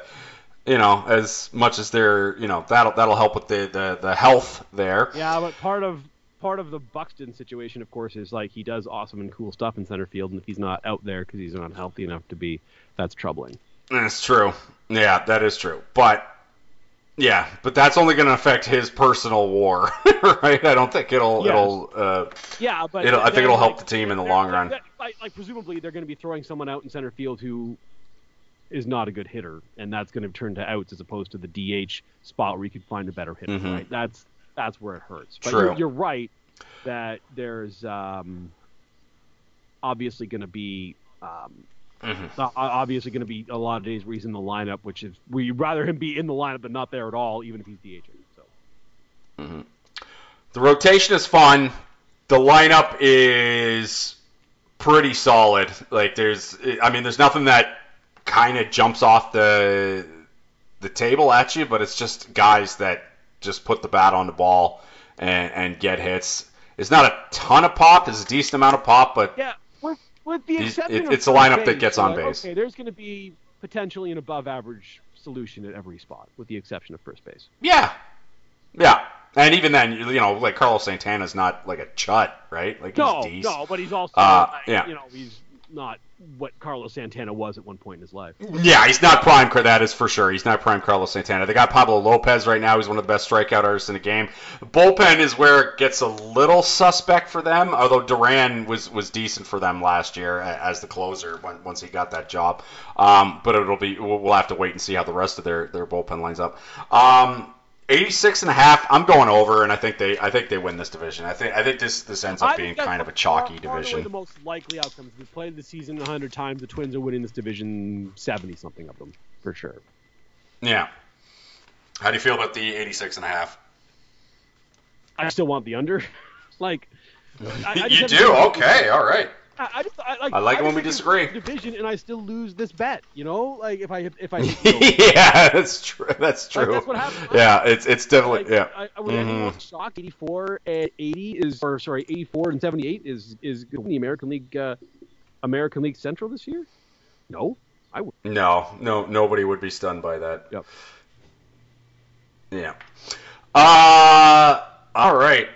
as much as they're, that'll help with the health there. Yeah, but part of the Buxton situation, of course, is like he does awesome and cool stuff in center field, and if he's not out there because he's not healthy enough to be, that's troubling. That's true. Yeah, that is true. But that's only going to affect his personal WAR, right? I don't think I think it'll help the team in the long run. Like presumably they're going to be throwing someone out in center field who is not a good hitter, and that's going to turn to outs as opposed to the DH spot where you could find a better hitter, right? That's where it hurts. But True. You're right that there's obviously going to be obviously going to be a lot of days where he's in the lineup, which is we'd rather him be in the lineup than not there at all, even if he's DHing. So the rotation is fun. The lineup is pretty solid. Like there's nothing that kind of jumps off the table at you, but it's just guys that just put the bat on the ball and get hits. It's not a ton of pop. There's a decent amount of pop, but yeah. With the exception it's a lineup that gets on base. Okay, there's going to be potentially an above-average solution at every spot, with the exception of first base. Yeah, and even then, like Carlos Santana's not like a chut, right? Like he's decent. No, but he's also, he's not what Carlos Santana was at one point in his life. Yeah, he's not prime. That is for sure. He's not prime Carlos Santana. They got Pablo Lopez right now. He's one of the best strikeout artists in the game. The bullpen is where it gets a little suspect for them, although Duran was decent for them last year as the closer once he got that job. But we'll have to wait and see how the rest of their bullpen lines up. 86.5. I'm going over, and I think they win this division. I think this ends up being kind of a chalky division. The most likely outcomes. We've played the season 100 times. The Twins are winning this division 70 something of them for sure. Yeah. How do you feel about the 86.5? I still want the under. You do? Okay, all right. I like it when we disagree. Division, and I still lose this bet. If I yeah, that's true. That's true. That's what happens. Yeah, it's definitely Anyone's shocked 84 and 80 84 and 78 is the American League Central this year? No, I would. No, nobody would be stunned by that. Yep. Yeah. All right.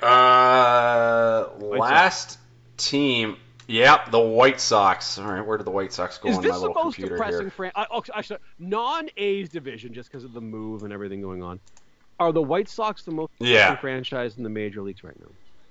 Last team. Yep, the White Sox. All right, where did the White Sox go on my little computer here? Is this the most depressing actually, non-A's division, just because of the move and everything going on, are the White Sox the most depressing franchise in the major leagues right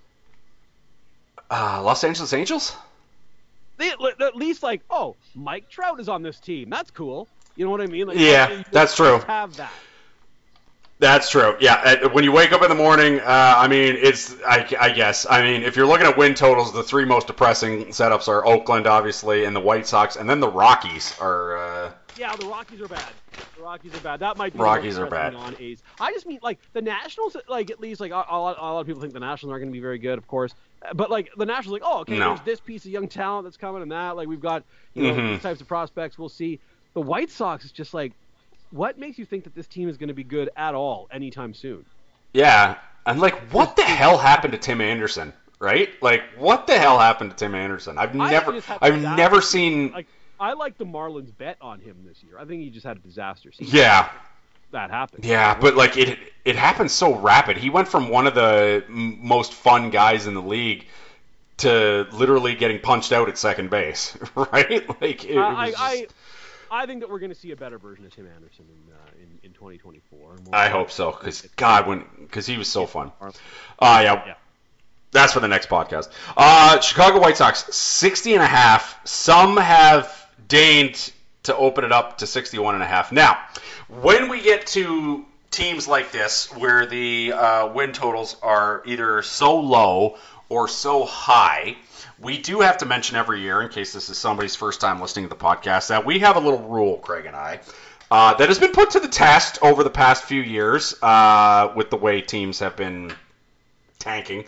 now? Los Angeles Angels? They at least Mike Trout is on this team. That's cool. You know what I mean? That's true. Have that. That's true. Yeah, when you wake up in the morning, I guess. If you're looking at win totals, the three most depressing setups are Oakland, obviously, and the White Sox, and then the Rockies are. Yeah, the Rockies are bad. That might be Rockies are bad. Non-A's. I just mean the Nationals. At least a lot of people think the Nationals aren't going to be very good, of course. But the Nationals, there's this piece of young talent that's coming, and that we've got these types of prospects. We'll see. The White Sox is just what makes you think that this team is going to be good at all anytime soon? Yeah, and what the hell happened to Tim Anderson? Right? What the hell happened to Tim Anderson? I've never seen. I like the Marlins bet on him this year. I think he just had a disaster season. Yeah. That happened. Yeah, but like it happened so rapid. He went from one of the most fun guys in the league to literally getting punched out at second base, right? Like it was I think that we're going to see a better version of Tim Anderson in 2024. I hope so, because he was so fun. Yeah. That's for the next podcast. Chicago White Sox 60.5. Some have deigned to open it up to 61.5. Now, when we get to teams like this, where the win totals are either so low or so high, we do have to mention every year, in case this is somebody's first time listening to the podcast, that we have a little rule, Craig and I, that has been put to the test over the past few years with the way teams have been tanking.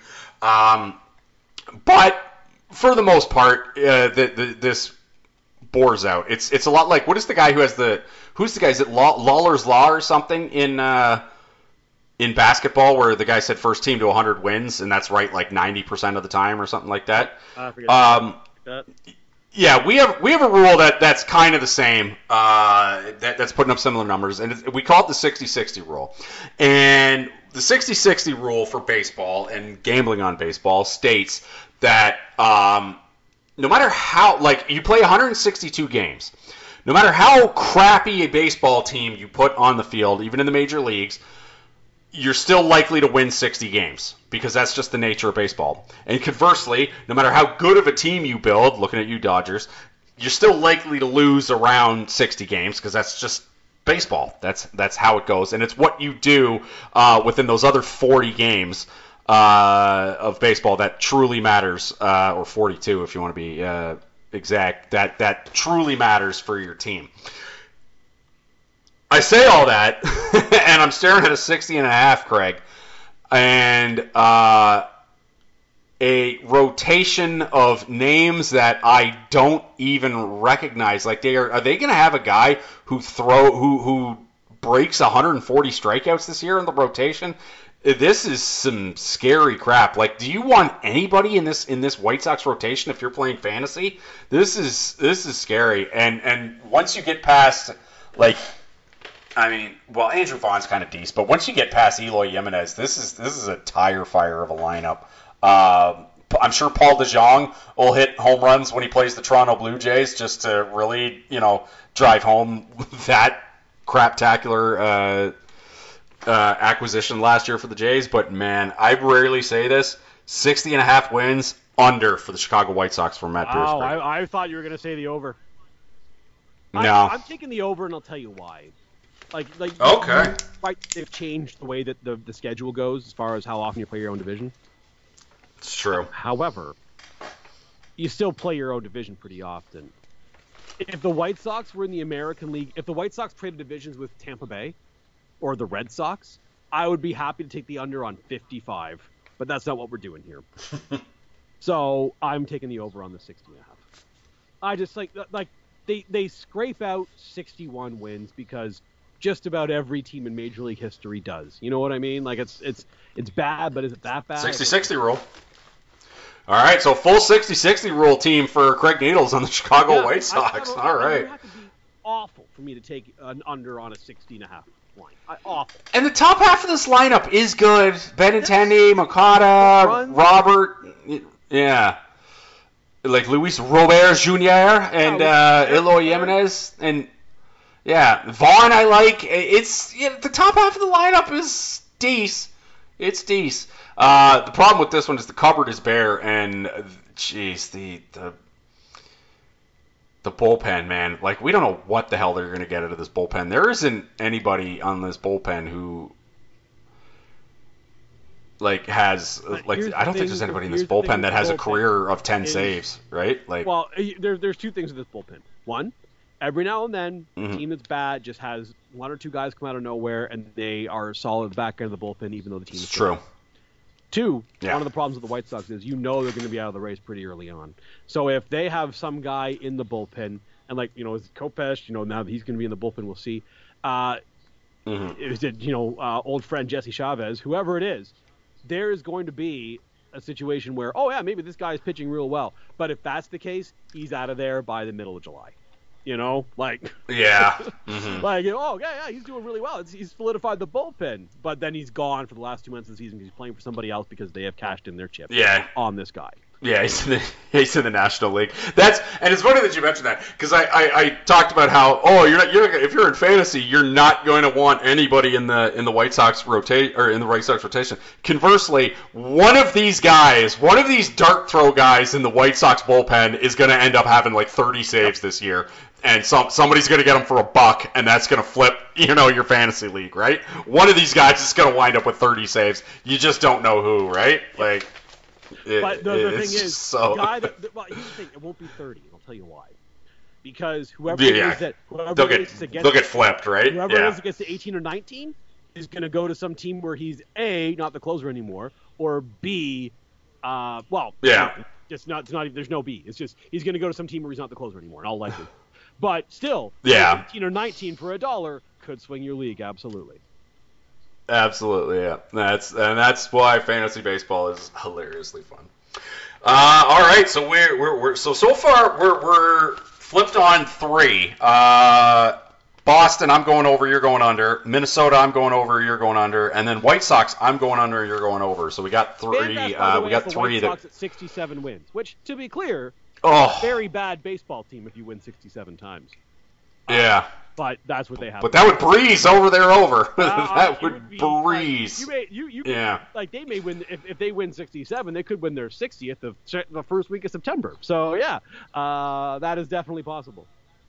But for the most part, this bores out. It's a lot like, what is the guy who has who's the guy? Is it Lawler's Law or something in basketball, where the guy said first team to 100 wins, and that's right like 90% of the time or something like that. I forget that. Yeah, we have a rule that's kind of the same. That's putting up similar numbers, and we call it the 60-60 rule. And the 60-60 rule for baseball and gambling on baseball states that no matter how, like, you play 162 games, no matter how crappy a baseball team you put on the field, even in the major leagues, you're still likely to win 60 games, because that's just the nature of baseball. And conversely, no matter how good of a team you build, looking at you Dodgers, you're still likely to lose around 60 games, because that's just baseball. That's how it goes. And it's what you do within those other 40 games of baseball that truly matters, or 42 if you want to be exact, that truly matters for your team. I say all that, and I'm staring at a 60.5, Craig, and a rotation of names that I don't even recognize. Like, are they going to have a guy who breaks 140 strikeouts this year in the rotation? This is some scary crap. Like, do you want anybody in this White Sox rotation if you're playing fantasy? This is scary. And once you get past, like, I mean, well, Andrew Vaughn's kind of decent, but once you get past Eloy Jimenez, this is a tire fire of a lineup. I'm sure Paul DeJong will hit home runs when he plays the Toronto Blue Jays, just to really, drive home that craptacular acquisition last year for the Jays. But man, I rarely say this: 60.5 wins under for the Chicago White Sox for Matt Pierce. Oh, I thought you were going to say the over. No, I'm taking the over, and I'll tell you why. Like okay, they've changed the way that the schedule goes as far as how often you play your own division. It's true. However, you still play your own division pretty often. If the White Sox were in the American League, if the White Sox traded divisions with Tampa Bay or the Red Sox, I would be happy to take the under on 55. But that's not what we're doing here. So I'm taking the over on the 60.5. I just like they scrape out 61 wins because just about every team in Major League history does. You know what I mean? Like, it's bad, but is it that bad? 60-60 rule. All right, so full 60-60 rule team for Craig Needles on the Chicago White Sox. All right. It would have to be awful for me to take an under on a 60.5 line. Awful. And the top half of this lineup is good. Benintendi, Moncada, Robert, yeah. Like Luis Robert Jr. and Eloy Jimenez. And, yeah, Vaughn I like. The top half of the lineup is decent. It's decent. The problem with this one is the cupboard is bare, and jeez, the bullpen, man. Like, we don't know what the hell they're going to get out of this bullpen. There isn't anybody on this bullpen who has I don't think there's anybody in this bullpen that has a career of 10 saves, right? Like, well, there's two things with this bullpen. One, every now and then, a team that's bad just has one or two guys come out of nowhere, and they are solid at the back end of the bullpen, even though the team is true. Two, one of the problems with the White Sox is they're going to be out of the race pretty early on. So if they have some guy in the bullpen, and is Kopesh, now that he's going to be in the bullpen, we'll see. Is it, old friend Jesse Chavez, whoever it is, there is going to be a situation where, maybe this guy is pitching real well. But if that's the case, he's out of there by the middle of July. You know, like Yeah. Mm-hmm. like he's doing really well. He's solidified the bullpen, but then he's gone for the last 2 months of the season because he's playing for somebody else because they have cashed in their chip Yeah. on this guy. Yeah, he's in the National League. And it's funny that you mentioned that because I talked about how if you're in fantasy you're not going to want anybody in the White Sox rotation. Conversely, one of these dart throw guys in the White Sox bullpen is going to end up having like 30 saves this year, and somebody's going to get them for $1, and that's going to flip your fantasy league, right? One of these guys is going to wind up with 30 saves. You just don't know who, right? Like. But the thing is, so... the guy here's the thing, it won't be 30. I'll tell you why. Because whoever they'll get flipped, right? Whoever it is that gets to 18 or 19 is going to go to some team where he's A, not the closer anymore, or B, there's no B. It's just he's going to go to some team where he's not the closer anymore, in all likelihood. But still, 18 or 19 for $1 could swing your league, absolutely. Absolutely, yeah. That's why fantasy baseball is hilariously fun. All right, so we're so far we're flipped on 3. Boston, I'm going over, you're going under. Minnesota, I'm going over, you're going under, and then White Sox, I'm going under, you're going over. So we got 3. We got 3 White Sox at 67 wins, which, to be clear, very bad baseball team if you win 67 times. Yeah. But that's what they have. But that would breeze over their over. That would breeze. Like they may win if they win 67, they could win their 60th the first week of September. So that is definitely possible.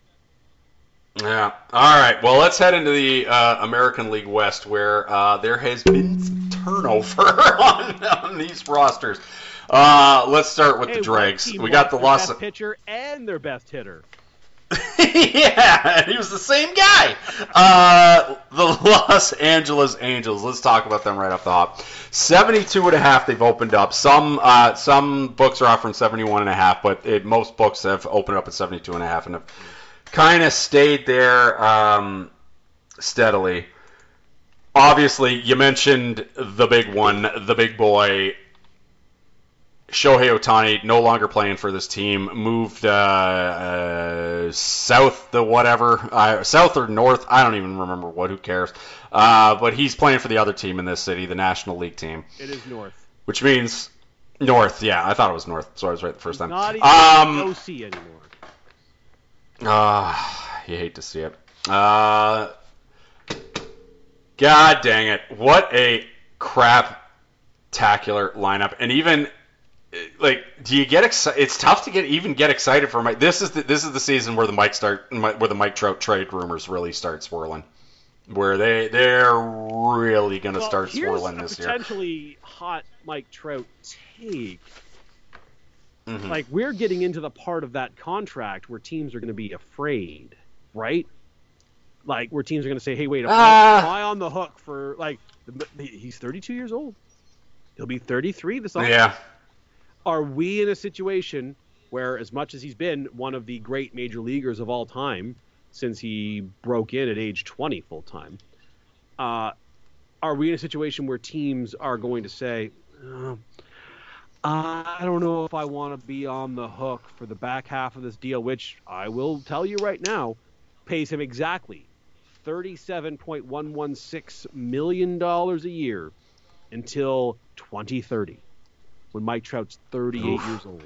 Yeah. All right. Well, let's head into the American League West, where there has been some turnover on these rosters. Let's start with the Dregs. We got the loss of pitcher and their best hitter. Yeah, he was the same guy. The Los Angeles Angels. Let's talk about them right off the hop. 72.5 they've opened up. Some books are offering 71.5, but most books have opened up at 72.5 and have kind of stayed there steadily. Obviously, you mentioned the big one, the big boy. Shohei Ohtani, no longer playing for this team, moved south or north, I don't even remember who cares. But he's playing for the other team in this city, the National League team. It is north. Which means north, yeah, I thought it was north, so I was right the first time. Not even OC anymore. You hate to see it. God dang it. What a crap-tacular lineup. And even... Like, do you get excited? It's tough to get excited for Mike. This is the season where the Mike Trout trade rumors really start swirling, where they're really going to start swirling this year. Potentially hot Mike Trout take. Mm-hmm. Like, we're getting into the part of that contract where teams are going to be afraid, right? Like, where teams are going to say, "Hey, wait, am I on the hook for he's 32 years old? He'll be 33 this summer." Yeah. Are we in a situation where, as much as he's been one of the great major leaguers of all time since he broke in at age 20 full time, are we in a situation where teams are going to say, I don't know if I want to be on the hook for the back half of this deal, which I will tell you right now pays him exactly $37.116 million a year until 2030. When Mike Trout's 38 years old.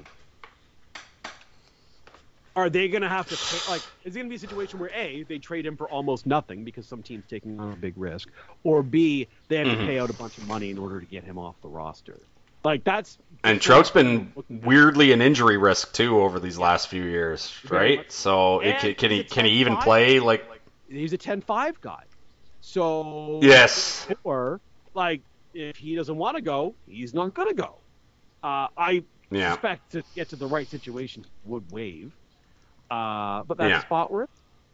Are they going to have to pay, is it going to be a situation where A, they trade him for almost nothing because some team's taking on a big risk, or B, they have to pay out a bunch of money in order to get him off the roster? And Trout's been weirdly an injury risk too over these last few years, right? So can he even play he's a 10-5 guy. So yes. Or if he doesn't want to go, he's not going to go. I suspect to get to the right situation would waive, but that's a spot worth.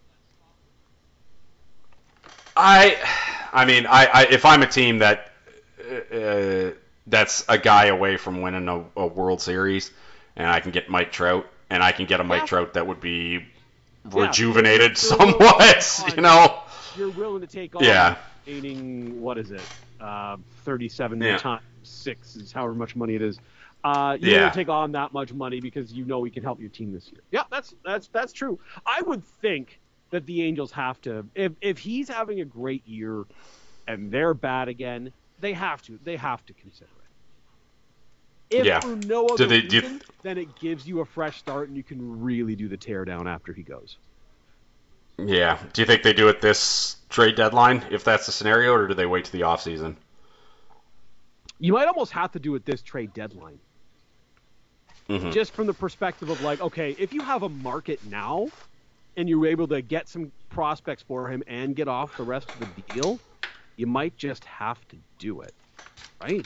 I mean, if I'm a team that that's a guy away from winning a World Series, and I can get Mike Trout, and I can get a Mike Trout that would be rejuvenated somewhat, You're willing to take on meaning, what is it? 37 times 6 is however much money it is. You won't take on that much money because you know he can help your team this year. Yeah, that's true. I would think that the Angels have to, if he's having a great year and they're bad again, they have to consider it. If for no other reason, then it gives you a fresh start and you can really do the teardown after he goes. Yeah. Do you think they do it this trade deadline, if that's the scenario, or do they wait to the offseason? You might almost have to do it this trade deadline. Mm-hmm. Just from the perspective of like, okay, if you have a market now and you're able to get some prospects for him and get off the rest of the deal, you might just have to do it, right?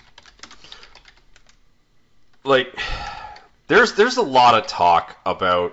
Like, there's a lot of talk about,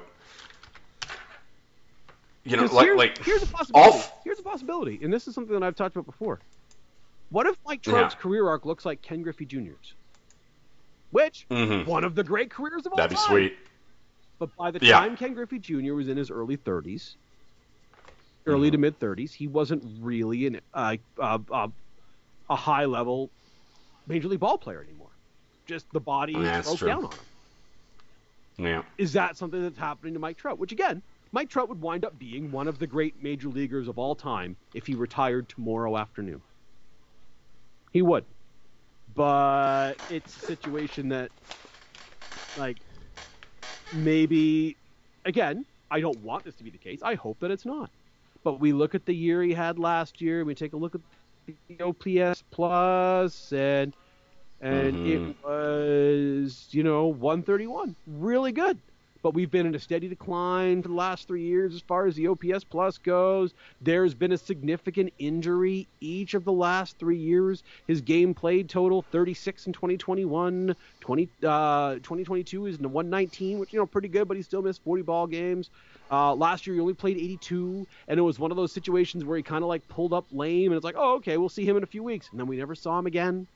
you know, here's a possibility. Here's a possibility, and this is something that I've talked about before. What if Mike Trout's career arc looks like Ken Griffey Jr.'s? Which, one of the great careers of all time. That'd be sweet. But by the time Ken Griffey Jr. was in his early 30s, early to mid-30s, he wasn't really a high-level Major League ball player anymore. Just the body broke down on him. Yeah. Is that something that's happening to Mike Trout? Which, again, Mike Trout would wind up being one of the great major leaguers of all time if he retired tomorrow afternoon. He would. But it's a situation that, like, maybe, again, I don't want this to be the case. I hope that it's not. But we look at the year he had last year, and we take a look at the OPS plus, and it was, 131. Really good. But we've been in a steady decline for the last 3 years as far as the OPS plus goes. There's been a significant injury each of the last 3 years. His game played total 36 in 2021. 2022 is 119, which, pretty good, but he still missed 40 ball games. Last year he only played 82, and it was one of those situations where he kind of like pulled up lame, and it's like, oh, okay, we'll see him in a few weeks. And then we never saw him again.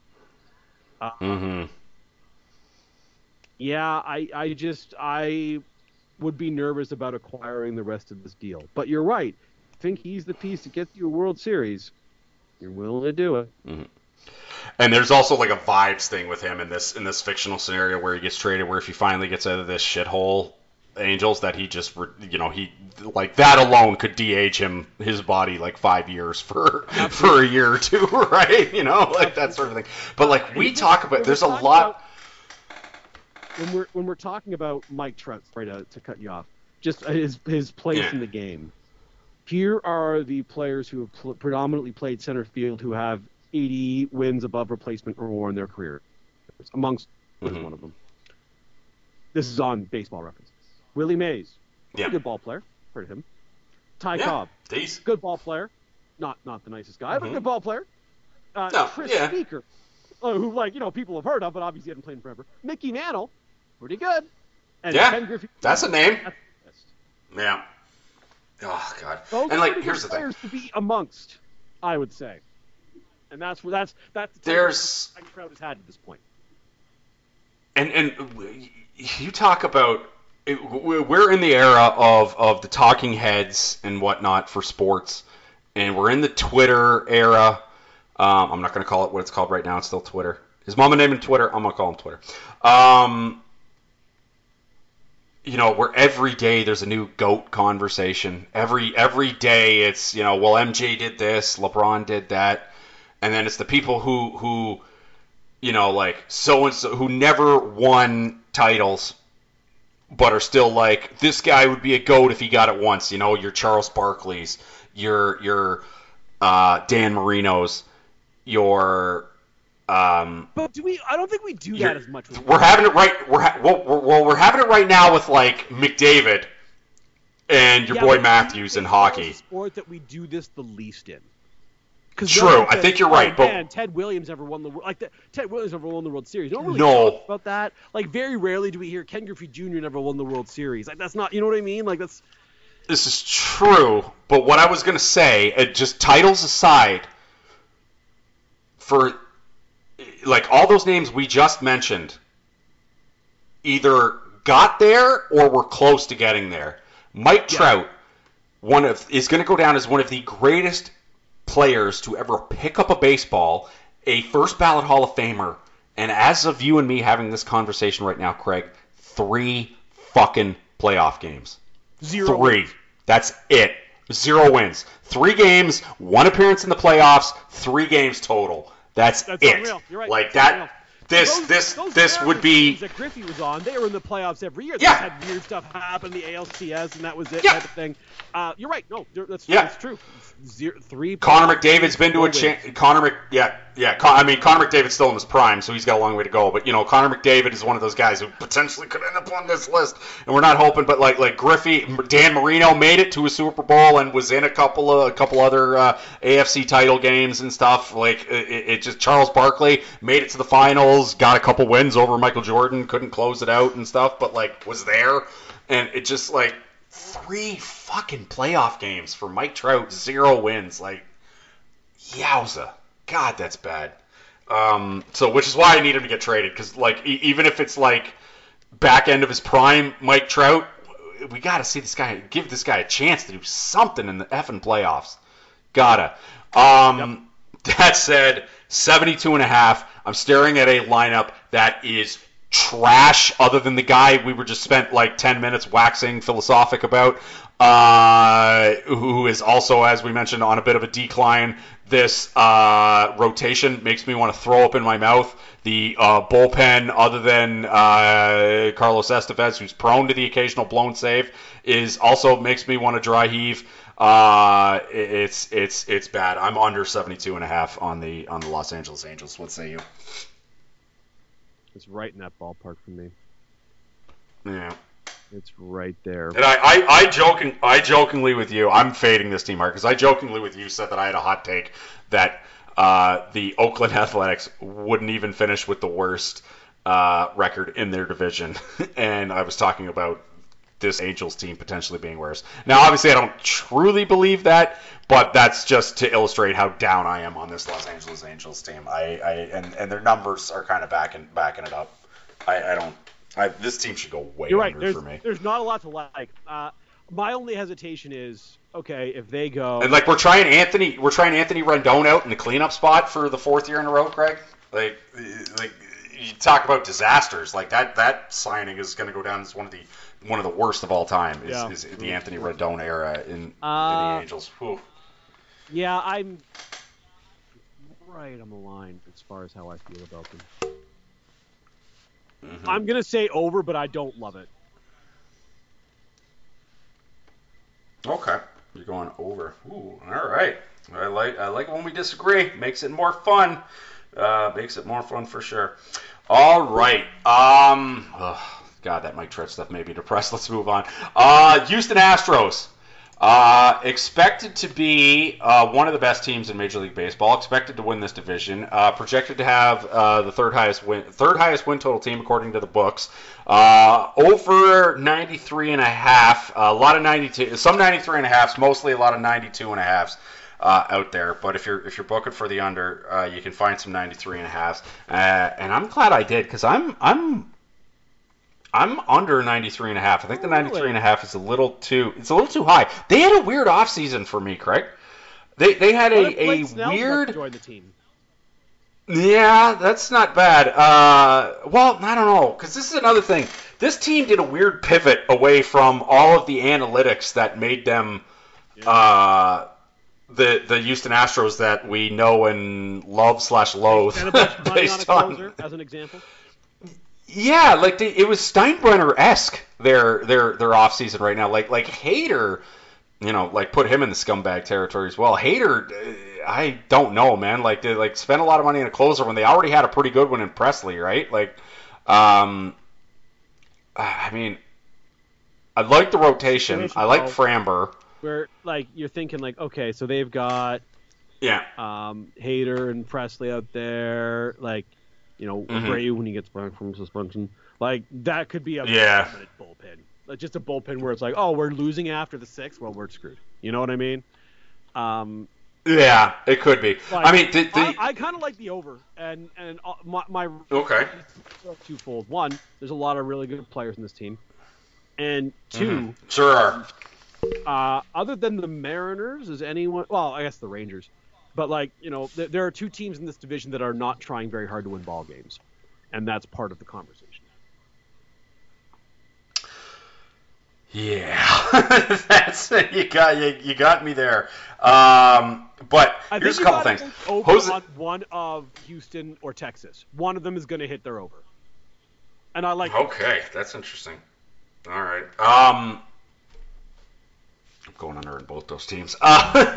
Yeah, I would be nervous about acquiring the rest of this deal. But you're right. I think he's the piece that gets you a World Series. You're willing to do it. Mm-hmm. And there's also like a vibes thing with him in this fictional scenario where he gets traded, where if he finally gets out of this shithole, Angels, that he just, he like that alone could de-age his body like 5 years for a year or two, right? Like that sort of thing. But like we talk about, there's a lot. When we're talking about Mike Trout, sorry to cut you off, just his place in the game. Here are the players who have predominantly played center field who have 80 wins above replacement or more in their career. Amongst one of them. This is on Baseball Reference. Willie Mays, good ball player. Heard of him. Ty Cobb, good ball player. Not the nicest guy, but good ball player. Chris Speaker, who people have heard of, but obviously hasn't played in forever. Mickey Mantle, pretty good. And Ken Griffey, that's a name. Yeah. Oh God. Those and here's the thing. To be amongst, I would say, and that's the type there's of Trout has had at this point. And you talk about. We're in the era of the talking heads and whatnot for sports, and we're in the Twitter era. I'm not going to call it what it's called right now. It's still Twitter. His mama named him Twitter. I'm going to call him Twitter. Where every day there's a new GOAT conversation. Every day it's, MJ did this, LeBron did that. And then it's the people who so-and-so, who never won titles, but are still like, this guy would be a GOAT if he got it once. Your Charles Barkley's, your Dan Marino's, your but I don't think we do that as much. We're having it right. We're having it right now with like McDavid and your boy Matthews in hockey. It's a sport that we do this the least in. True, I think you're right. But Ted Williams never won the World Series. You don't really talk about that. Like, very rarely do we hear Ken Griffey Jr. never won the World Series. Like, that's not, you know what I mean? Like, that's. This is true, but what I was gonna say, just titles aside, for like all those names we just mentioned, either got there or were close to getting there. Mike Trout, is going to go down as one of the greatest players to ever pick up a baseball, a first ballot Hall of Famer, And as of you and me having this conversation right now, Craig, 3 fucking playoff games. 0 3. wins. That's it. 0 wins. 3 games, 1 appearance in the playoffs, 3 games total. That's it. Unreal. You're right. Like That's that. unreal. This would be. That Griffey was on. They were in the playoffs every year. Yeah. They had weird stuff happen, the ALCS, and that was it. Yeah. Type of thing. You're right. No, that's true. 3. Connor McDavid's been to a Connor McDavid's still in his prime, so he's got a long way to go. But Connor McDavid is one of those guys who potentially could end up on this list, and we're not hoping. But like Griffey, Dan Marino made it to a Super Bowl and was in a couple other AFC title games and stuff. Like it just Charles Barkley made it to the finals, got a couple wins over Michael Jordan, couldn't close it out and stuff, but like was there, and it just like. 3 fucking playoff games for Mike Trout, 0 wins. Like, yowza. God, that's bad. So, which is why I need him to get traded. Because, like, even if it's, like, back end of his prime, Mike Trout, we got to see this guy, give this guy a chance to do something in the effing playoffs. Gotta. That said, 72.5. I'm staring at a lineup that is trash other than the guy we were just spent like 10 minutes waxing philosophic about, who is also, as we mentioned, on a bit of a decline. This rotation makes me want to throw up in my mouth. The bullpen, other than Carlos Estevez, who's prone to the occasional blown save, is also makes me want to dry heave. It's bad. I'm under 72.5 on the Los Angeles Angels. What say you? It's right in that ballpark for me. Yeah. It's right there. And I jokingly with you, I'm fading this team, Mark, because I jokingly with you said that I had a hot take that the Oakland Athletics wouldn't even finish with the worst record in their division. And I was talking about this Angels team potentially being worse. Now, obviously, I don't truly believe that, but that's just to illustrate how down I am on this Los Angeles Angels team. And their numbers are kind of backing it up. This team should go way You're under right. for me. There's not a lot to like. My only hesitation is, okay, if they go and like we're trying Anthony Rendon out in the cleanup spot for the 4th year in a row, Craig. Like you talk about disasters. Like that signing is going to go down as one of the worst of all time. Is the Anthony Rendon era in the Angels. Whew. Yeah, I'm right on the line as far as how I feel about them. Mm-hmm. I'm gonna say over, but I don't love it. Okay, you're going over. Ooh, all right. I like when we disagree. Makes it more fun. Makes it more fun for sure. All right. God, that Mike Trout stuff made me depressed. Let's move on. Houston Astros. Expected to be one of the best teams in Major League Baseball. Expected to win this division. Projected to have the third highest win total team according to the books. Over 93.5. A lot of 92. Some 93.5s. Mostly a lot of 92.5s. Out there, but if you're booking for the under, you can find some 93.5s. And I'm glad I did because I'm under 93.5. I think the 93.5 is a little too high. They had a weird offseason for me, Craig. They had a weird join the team. Yeah, that's not bad. Well, I don't know, because this is another thing. This team did a weird pivot away from all of the analytics that made them the Houston Astros that we know and love / loathe based on as an example. Yeah, like it was Steinbrenner-esque their offseason right now. Like Hader, like put him in the scumbag territory as well. Hader, I don't know, man. Like they spent a lot of money on a closer when they already had a pretty good one in Presley, right? Like, I mean, I like the rotation. I like Framber. Where you're thinking okay, so they've got Hader and Presley out there, Abreu when he gets back from suspension, that could be a dominant bullpen, just a bullpen where it's we're losing after the 6th, well we're screwed. You know what I mean? Yeah, it could be. I mean, I kind of like the over, and my okay twofold. One, there's a lot of really good players in this team, and two, sure are. Other than the Mariners, is anyone? Well, I guess the Rangers, but there are 2 teams in this division that are not trying very hard to win ball games. and that's part of the conversation. Yeah, that's you got me there. But here's a couple things. Over on one of Houston or Texas. One of them is going to hit their over, and I like. Okay, that's interesting. All right. I'm going under in both those teams. So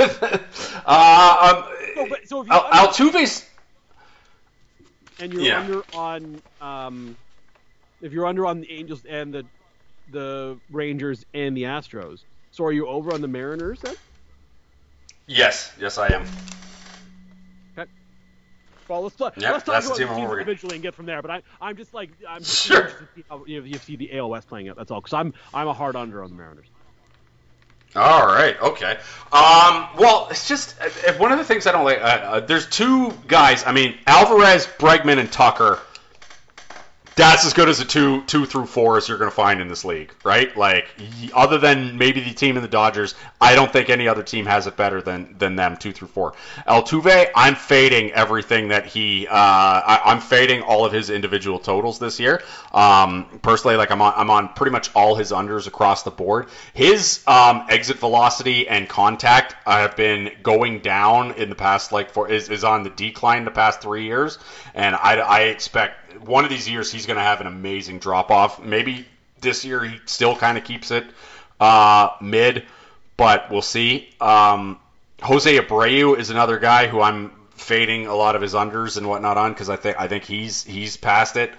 if you're Altuve's. And you're under on if you're under on the Angels and the Rangers and the Astros. So are you over on the Mariners then? Yes, I am. Okay. Well, let's talk about the teams individually and get from there. But I'm just sure. Interested to see how you see the AL West playing out. That's all. Because I'm a hard under on the Mariners. All right. Okay. Well, it's just one of the things I don't like. There's two guys. I mean, Alvarez, Bregman, and Tucker. That's as good as a 2 through 4 as you're going to find in this league, right? Like, other than maybe the team in the Dodgers, I don't think any other team has it better than them 2 through 4. Altuve, I'm fading everything that I'm fading all of his individual totals this year. Personally, like I'm on pretty much all his unders across the board. His exit velocity and contact have been going down in the past is on the decline the past 3 years, and I expect one of these years he's going to have an amazing drop-off. Maybe this year he still kind of keeps it mid, but we'll see. Jose Abreu is another guy who I'm fading a lot of his unders and whatnot on because I think he's past it.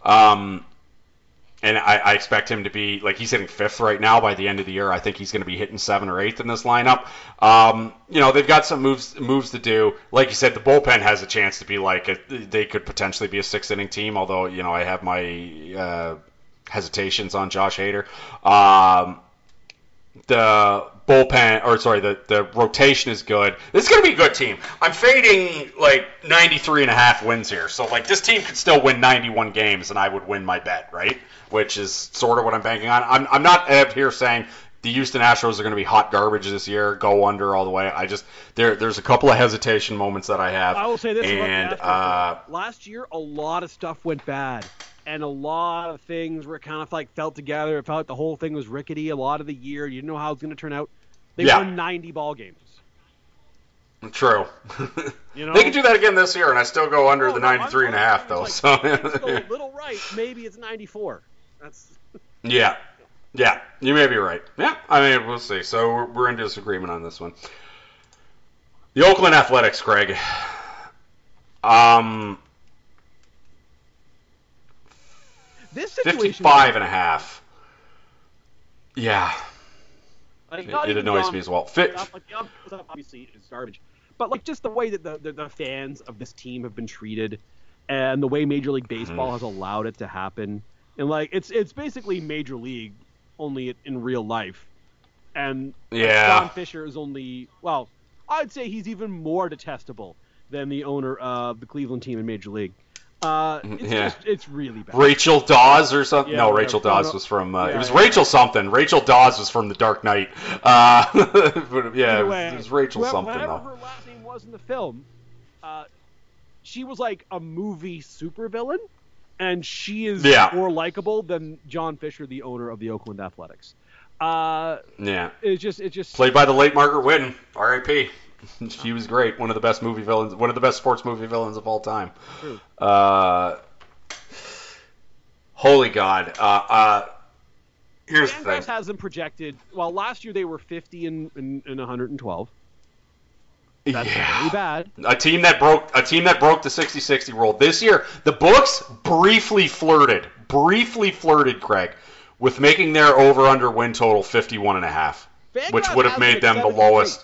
And I expect him to be, like, he's hitting 5th right now. By the end of the year, I think he's going to be hitting 7th or 8th in this lineup. They've got some moves to do. Like you said, the bullpen has a chance to be they could potentially be a 6-inning team, although, I have my hesitations on Josh Hader. The rotation is good. This is going to be a good team. I'm fading, 93.5 wins here. So, this team could still win 91 games, and I would win my bet, right? Which is sort of what I'm banking on. I'm not out here saying the Houston Astros are going to be hot garbage this year, go under all the way. There's a couple of hesitation moments that I have. I will say this and, about the Astros. Last year, a lot of stuff went bad. And a lot of things were kind of felt together. It felt like the whole thing was rickety a lot of the year. You didn't know how it was going to turn out. They won 90 ball games. True. They can do that again this year, and I still go under the 93.5, though. So it's a little right. Maybe it's 94. Yeah. You may be right. Yeah, I mean, we'll see. So we're in disagreement on this one. The Oakland Athletics, Craig. 55.5. Yeah. It annoys me as well. Obviously, it's garbage. But just the way that the fans of this team have been treated, and the way Major League Baseball has allowed it to happen, and it's basically Major League, only in real life. And John Fisher is I'd say he's even more detestable than the owner of the Cleveland team in Major League. It's really bad. Rachel Dawes or something? No, Rachel Dawes was from... it was Rachel something. Rachel Dawes was from The Dark Knight. But, yeah, it was Rachel something, whatever though. Her last name was in the film, she was like a movie supervillain, and she is more likable than John Fisher, the owner of the Oakland Athletics. It's just played by the late Margaret Whitten, R.I.P. She was great. One of the best movie villains. One of the best sports movie villains of all time. True. Holy God. Here's the thing. has them projected. Well, last year they were 50 and 112. That's very bad. A team that broke the 60-60 rule. This year, the books briefly flirted, Craig, with making their over/under win total 51.5, which would have made them the lowest.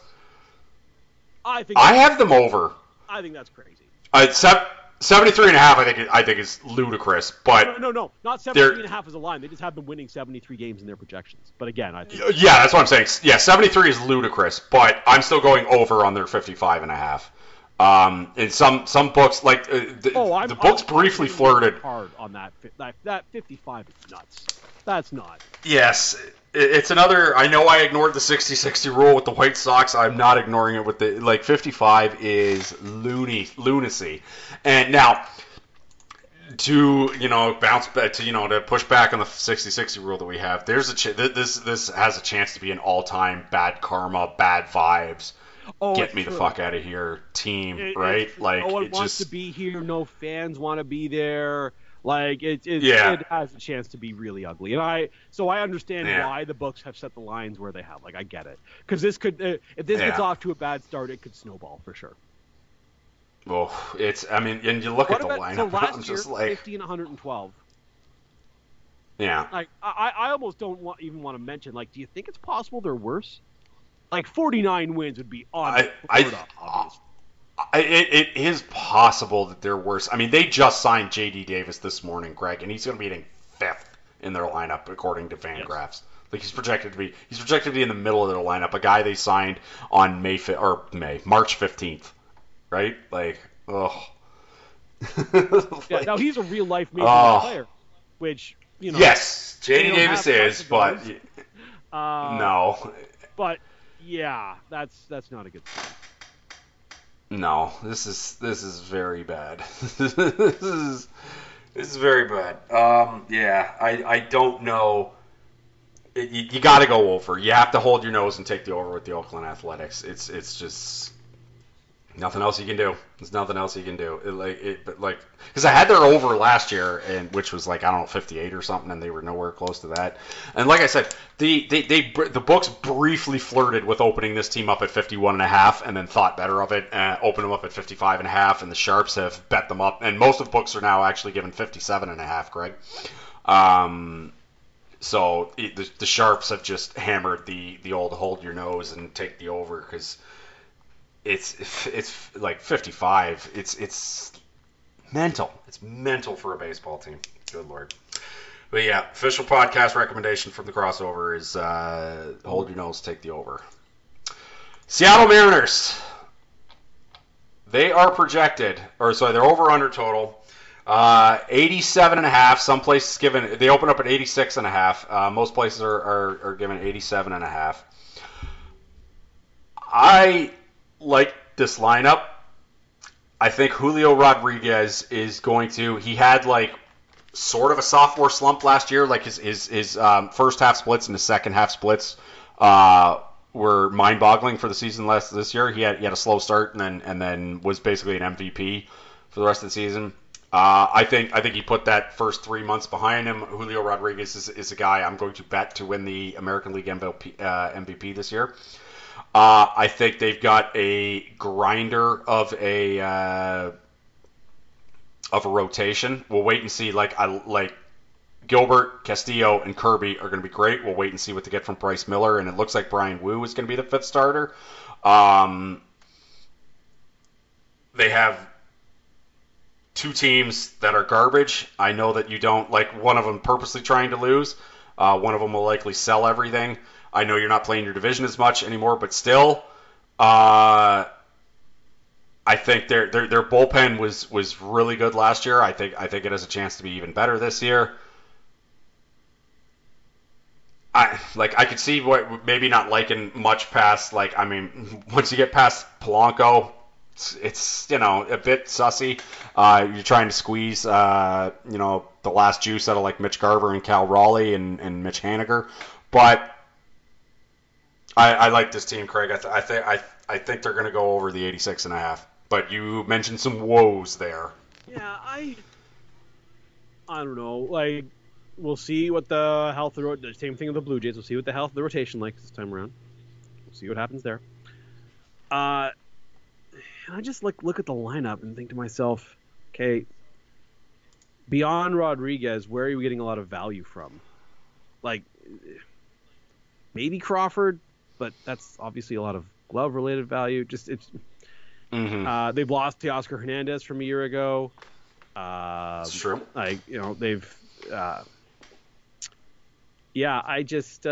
I have them over. I think that's crazy. 73.5, I think is ludicrous. But no, not 73.5 is a line. They just have them winning 73 games in their projections. But again, I think that's what I'm saying. Yeah, 73 is ludicrous, but I'm still going over on their 55.5. In some books, the books briefly flirted hard on that 55 is nuts. That's not. Yes. It's another. I know I ignored the 60-60 rule with the White Sox. I'm not ignoring it with the 55 is lunacy. And now to bounce back to push back on the 60-60 rule that we have. There's this has a chance to be an all-time bad karma, bad vibes. Get me the fuck out of here, team. Right? Like no one wants to be here. No fans want to be there. Like it has a chance to be really ugly, and I understand why the books have set the lines where they have. Like I get it, because this could if this gets off to a bad start, it could snowball for sure. Well, and you look at the lineup. So last I'm year, just like 50 and 112. Yeah. Like I almost don't even want to mention. Like, do you think it's possible they're worse? Like 49 wins would be on. It is possible that they're worse. I mean, they just signed J.D. Davis this morning, Greg, and he's going to be hitting 5th in their lineup according to Fangraphs. Yes. Like he's projected to be in the middle of their lineup. A guy they signed on March 15th, right? Like, ugh. Yeah, now he's a real life major league player, which yes, J.D. Davis is, but no. But yeah, that's not a good thing. No, this is very bad. This is very bad. I don't know. You got to go over. You have to hold your nose and take the over with the Oakland Athletics. It's just nothing else you can do. There's nothing else you can do. Because I had their over last year, and which was like, I don't know, 58 or something, and they were nowhere close to that. And like I said, the books briefly flirted with opening this team up at 51.5, and then thought better of it, opened them up at 55.5, and the Sharps have bet them up, and most of the books are now actually given 57.5, Greg. So the Sharps have just hammered the old hold your nose and take the over, because it's like 55. It's mental. It's mental for a baseball team. Good Lord. But yeah, official podcast recommendation from the crossover is hold your nose, take the over. Seattle Mariners. They are projected, they're over under total. 87.5. Some places they open up at 86.5. Most places are given 87.5. I like this lineup. I think Julio Rodriguez is going to. He had like sort of a sophomore slump last year. Like his first half splits and his second half splits were mind-boggling for the season this year. He had a slow start and then was basically an MVP for the rest of the season. I think he put that first 3 months behind him. Julio Rodriguez is a guy I'm going to bet to win the American League MVP this year. I think they've got a grinder of a rotation. We'll wait and see. Like Gilbert, Castillo, and Kirby are going to be great. We'll wait and see what they get from Bryce Miller, and it looks like Brian Wu is going to be the 5th starter. They have 2 teams that are garbage. I know that you don't like one of them purposely trying to lose. One of them will likely sell everything. I know you're not playing your division as much anymore, but still, I think their bullpen was really good last year. I think it has a chance to be even better this year. I could see what maybe not liking much past once you get past Polanco, it's a bit sussy. You're trying to squeeze the last juice out of like Mitch Garver and Cal Raleigh and Mitch Haniger, but I like this team, Craig. I think they're going to go over the 86.5. But you mentioned some woes there. Yeah, I don't know. Like, we'll see what the health of the same thing with the Blue Jays. We'll see what the health of the rotation like this time around. We'll see what happens there. I just look at the lineup and think to myself, okay, beyond Rodriguez, where are we getting a lot of value from? Like, maybe Crawford, but that's obviously a lot of glove-related value. Just they've lost Teoscar Hernandez from a year ago. It's true. They've. I just.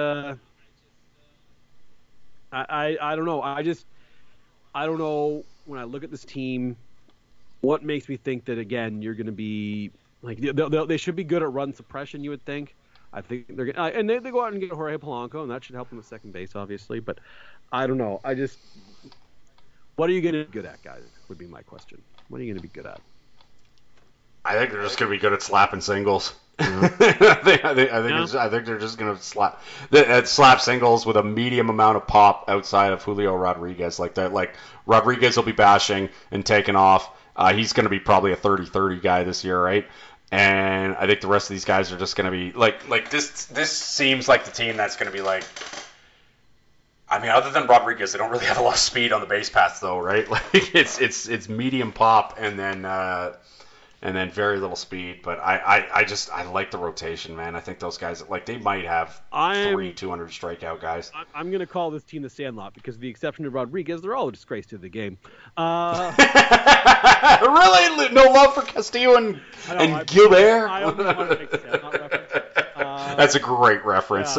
I don't know. I don't know when I look at this team, what makes me think that again you're going to be like they should be good at run suppression. You would think. I think they're and they go out and get Jorge Polanco, and that should help them at second base, obviously. But I don't know. What are you going to be good at, guys? Would be my question. What are you going to be good at? I think they're just going to be good at slapping singles. Yeah. I think they're just going to slap singles with a medium amount of pop outside of Julio Rodriguez like that. Like Rodriguez will be bashing and taking off. He's going to be probably a 30-30 guy this year, right? And I think the rest of these guys are just going to be like this. This seems like the team that's going to be like. I mean, other than Rodriguez, they don't really have a lot of speed on the base paths, though, right? Like it's medium pop and then very little speed. But I like the rotation, man. I think those guys like they might have 200 strikeout guys. I'm going to call this team the Sandlot because, with the exception of Rodriguez, they're all a disgrace to the game. Really, no love for Castillo and Gilbert. I only want to make the Sandlot reference. That's a great reference.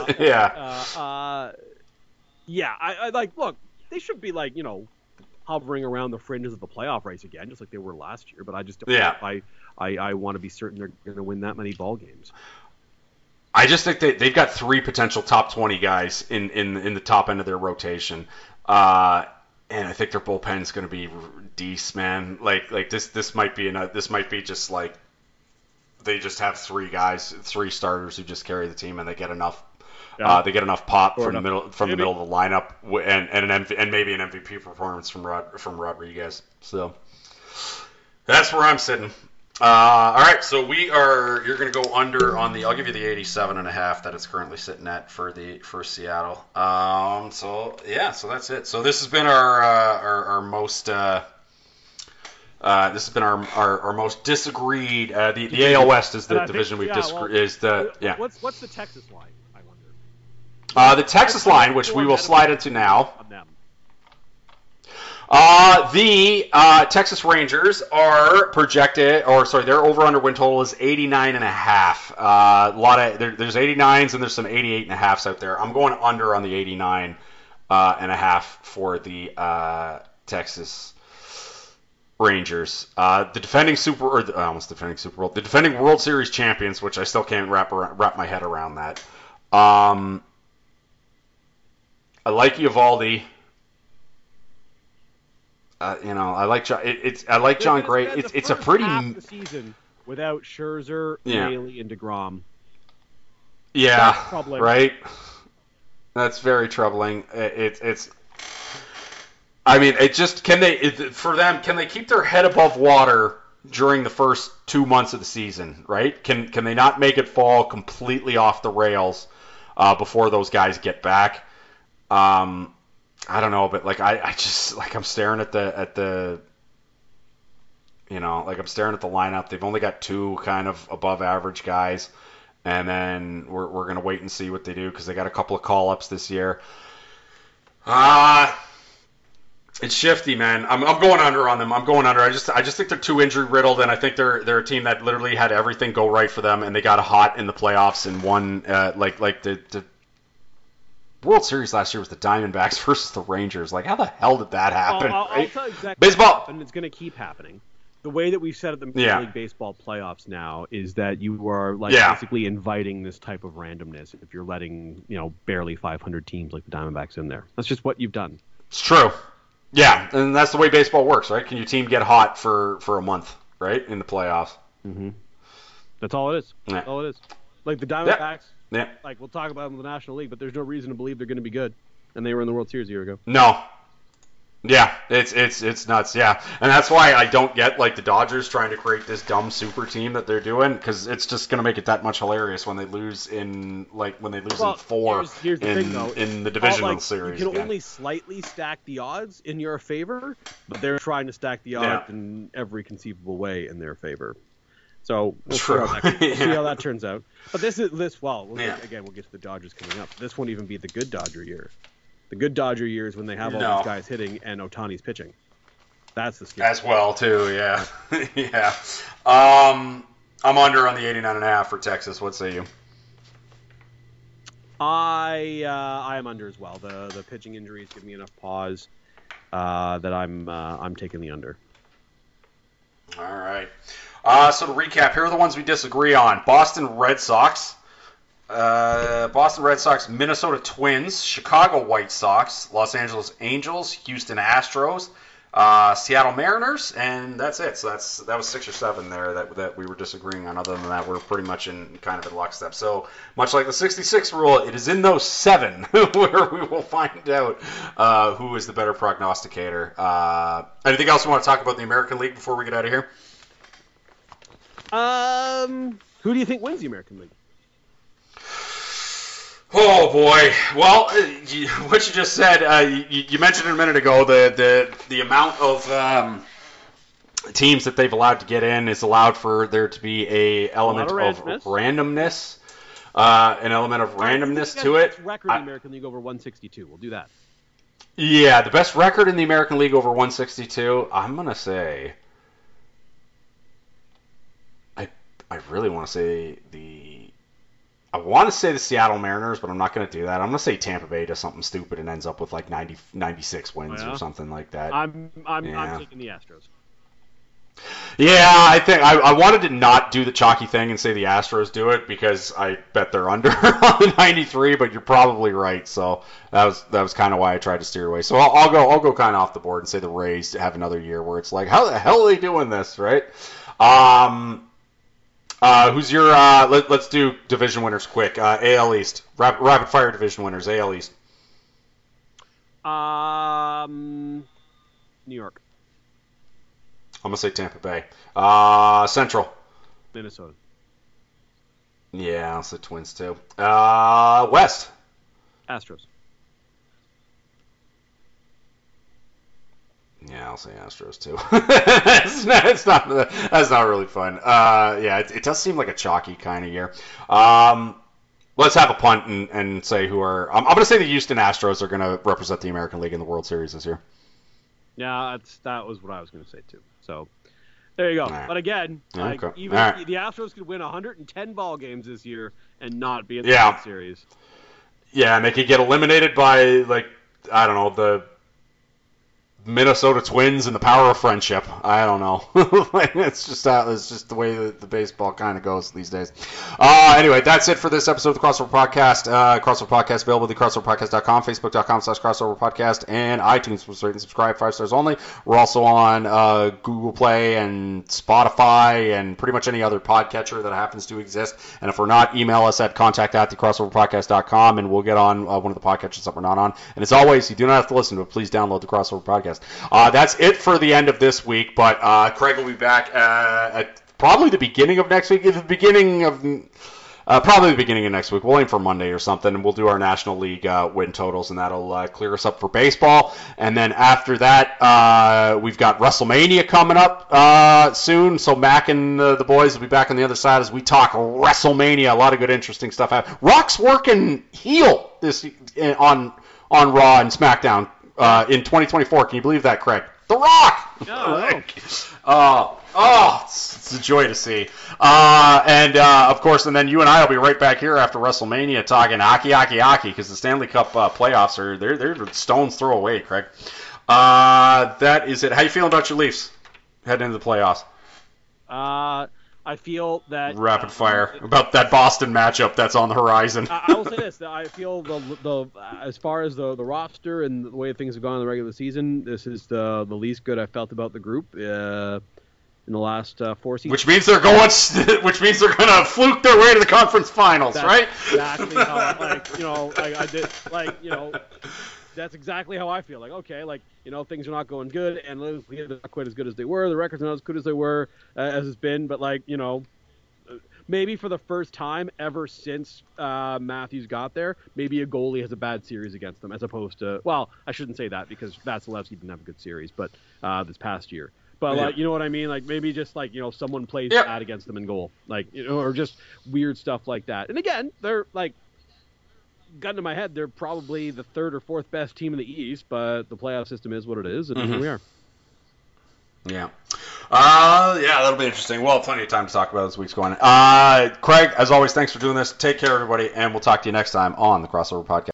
Yeah, I like. Look, they should be like hovering around the fringes of the playoff race again, just like they were last year. But I just don't. Yeah. I want to be certain they're going to win that many ball games. I just think they've got 3 potential top 20 guys in the top end of their rotation, and I think their bullpen's going to be decent, man. Like this might be just like they just have 3 starters who just carry the team, and they get enough. Yeah. They get enough pop from the middle of the lineup, and maybe an MVP performance from Rodriguez. So that's where I'm sitting. All right, so you're going to go under on the. I'll give you the 87.5 that it's currently sitting at for Seattle. So that's it. So this has been our most. This has been our most disagreed. The AL West is the division we've disagreed. What's the Texas line? The Texas line, which we will slide into now. The Texas Rangers are projected, their over/under win total is 89.5. There's 89s and there's some 88.5s out there. I'm going under on the 89.5 for the Texas Rangers. The defending the defending World Series champions, which I still can't wrap my head around that. I like Eovaldi. I like John. I like John Gray. It's a pretty half the season without Scherzer, Bailey, and DeGrom. Yeah, that's troubling. Right. That's very troubling. It's. I mean, it just can they keep their head above water during the first 2 months of the season? Right? Can they not make it fall completely off the rails before those guys get back? I don't know, but I just I'm staring at the I'm staring at the lineup. They've only got 2 kind of above average guys, and then we're gonna wait and see what they do because they got a couple of call ups this year. It's shifty, man. I'm going under on them. I'm going under. I just think they're too injury riddled, and I think they're a team that literally had everything go right for them, and they got hot in the playoffs and won the World Series last year was the Diamondbacks versus the Rangers. Like, how the hell did that happen? I'll tell you exactly baseball, and it's going to keep happening. The way that we've set up the Major League Baseball playoffs now is that you are basically inviting this type of randomness if you're letting barely 500 teams like the Diamondbacks in there. That's just what you've done. It's true. Yeah, and that's the way baseball works, right? Can your team get hot for a month, right, in the playoffs? Mm-hmm. That's all it is. Yeah. That's all it is. Like the Diamondbacks. Yeah. Like, we'll talk about them in the National League, but there's no reason to believe they're going to be good. And they were in the World Series a year ago. No. Yeah, it's nuts, yeah. And that's why I don't get, the Dodgers trying to create this dumb super team that they're doing, because it's just going to make it that much hilarious when they lose in 4 here's the thing, though. In the divisional series. You can only slightly stack the odds in your favor, but they're trying to stack the odds in every conceivable way in their favor. So we'll see how that turns out. But again, we'll get to the Dodgers coming up. This won't even be the good Dodger year. The good Dodger year is when they have all these guys hitting and Ohtani's pitching. That's the scary. As well, too, yeah. Yeah. I'm under on the 89.5 for Texas. What say you? I am under as well. The pitching injuries give me enough pause that I'm taking the under. All right. So to recap, here are the ones we disagree on. Boston Red Sox, Minnesota Twins, Chicago White Sox, Los Angeles Angels, Houston Astros, Seattle Mariners, and that's it. So that was 6 or 7 there that we were disagreeing on. Other than that, we're pretty much in kind of in lockstep. So much like the 66 rule, it is in those 7 where we will find out who is the better prognosticator. Anything else you want to talk about the American League before we get out of here? Who do you think wins the American League? Oh boy! Well, what you just said, you mentioned a minute ago the amount of teams that they've allowed to get in is allowed for there to be an element of randomness, to it. Record in the American League over 162. We'll do that. Yeah, the best record in the American League over 162. I'm gonna say. I really want to say I want to say the Seattle Mariners, but I'm not going to do that. I'm going to say Tampa Bay does something stupid and ends up with like 96 wins or something like that. I'm taking the Astros. Yeah, I think I wanted to not do the chalky thing and say the Astros do it because I bet they're under on the 93, but you're probably right. So that was kind of why I tried to steer away. So I'll go kind of off the board and say the Rays have another year where it's like, how the hell are they doing this, right? Who's your let's do division winners quick. AL East. Rapid fire division winners. AL East. New York. I'm going to say Tampa Bay. Central. Minnesota. Yeah, I'll say Twins too. West. Astros. Yeah, I'll say Astros too. That's not really fun. Yeah, it does seem like a chalky kind of year. Let's have a punt and say who are. I'm going to say the Houston Astros are going to represent the American League in the World Series this year. Yeah, that was what I was going to say too. So there you go. Right. But again, the Astros could win 110 ball games this year and not be in the World Series. Yeah, and they could get eliminated by I don't know, the Minnesota Twins and the power of friendship. I don't know. It's just the way that the baseball kind of goes these days. Anyway, that's it for this episode of the Crossover Podcast. Crossover Podcast available at crossoverpodcast.com, facebook.com/crossoverpodcast, and iTunes. Please rate and subscribe, 5 stars only. We're also on Google Play and Spotify and pretty much any other podcatcher that happens to exist. And if we're not, email us at contact@thecrossoverpodcast.com, and we'll get on one of the podcatchers that we're not on. And as always, you do not have to listen to it. Please download the Crossover Podcast. That's it for the end of this week, but Craig will be back at probably the beginning of next week. Probably the beginning of next week. We'll aim for Monday or something, and we'll do our National League win totals, and that'll clear us up for baseball. And then after that, we've got WrestleMania coming up soon, so Mac and the boys will be back on the other side as we talk WrestleMania. A lot of good, interesting stuff. Rock's working heel this on Raw and SmackDown. In 2024, can you believe that, Craig? The Rock! It's a joy to see. Of course, and then you and I will be right back here after WrestleMania talking Aki, because the Stanley Cup playoffs they're stones throw away, Craig. That is it. How you feeling about your Leafs heading into the playoffs? I feel that rapid fire about that Boston matchup that's on the horizon. I will say this: I feel the as far as the roster and the way things have gone in the regular season, this is the least good I felt about the group in the last 4 seasons. Which means they're going to fluke their way to the conference finals, right? Exactly how that's exactly how I feel. Things are not going good, and they're not quite as good as they were. The records are not as good as they were as it's been, but maybe for the first time ever since Matthews got there, maybe a goalie has a bad series against them, as opposed to, well, I shouldn't say that because Vasilevsky didn't have a good series, but this past year. But you know what I mean? Maybe just someone plays bad against them in goal, or just weird stuff like that. And again, they're gun to my head, they're probably the 3rd or 4th best team in the East, but the playoff system is what it is, and here we are. Yeah. That'll be interesting. We'll have plenty of time to talk about this week's going. Craig, as always, thanks for doing this. Take care, everybody, and we'll talk to you next time on the Crossover Podcast.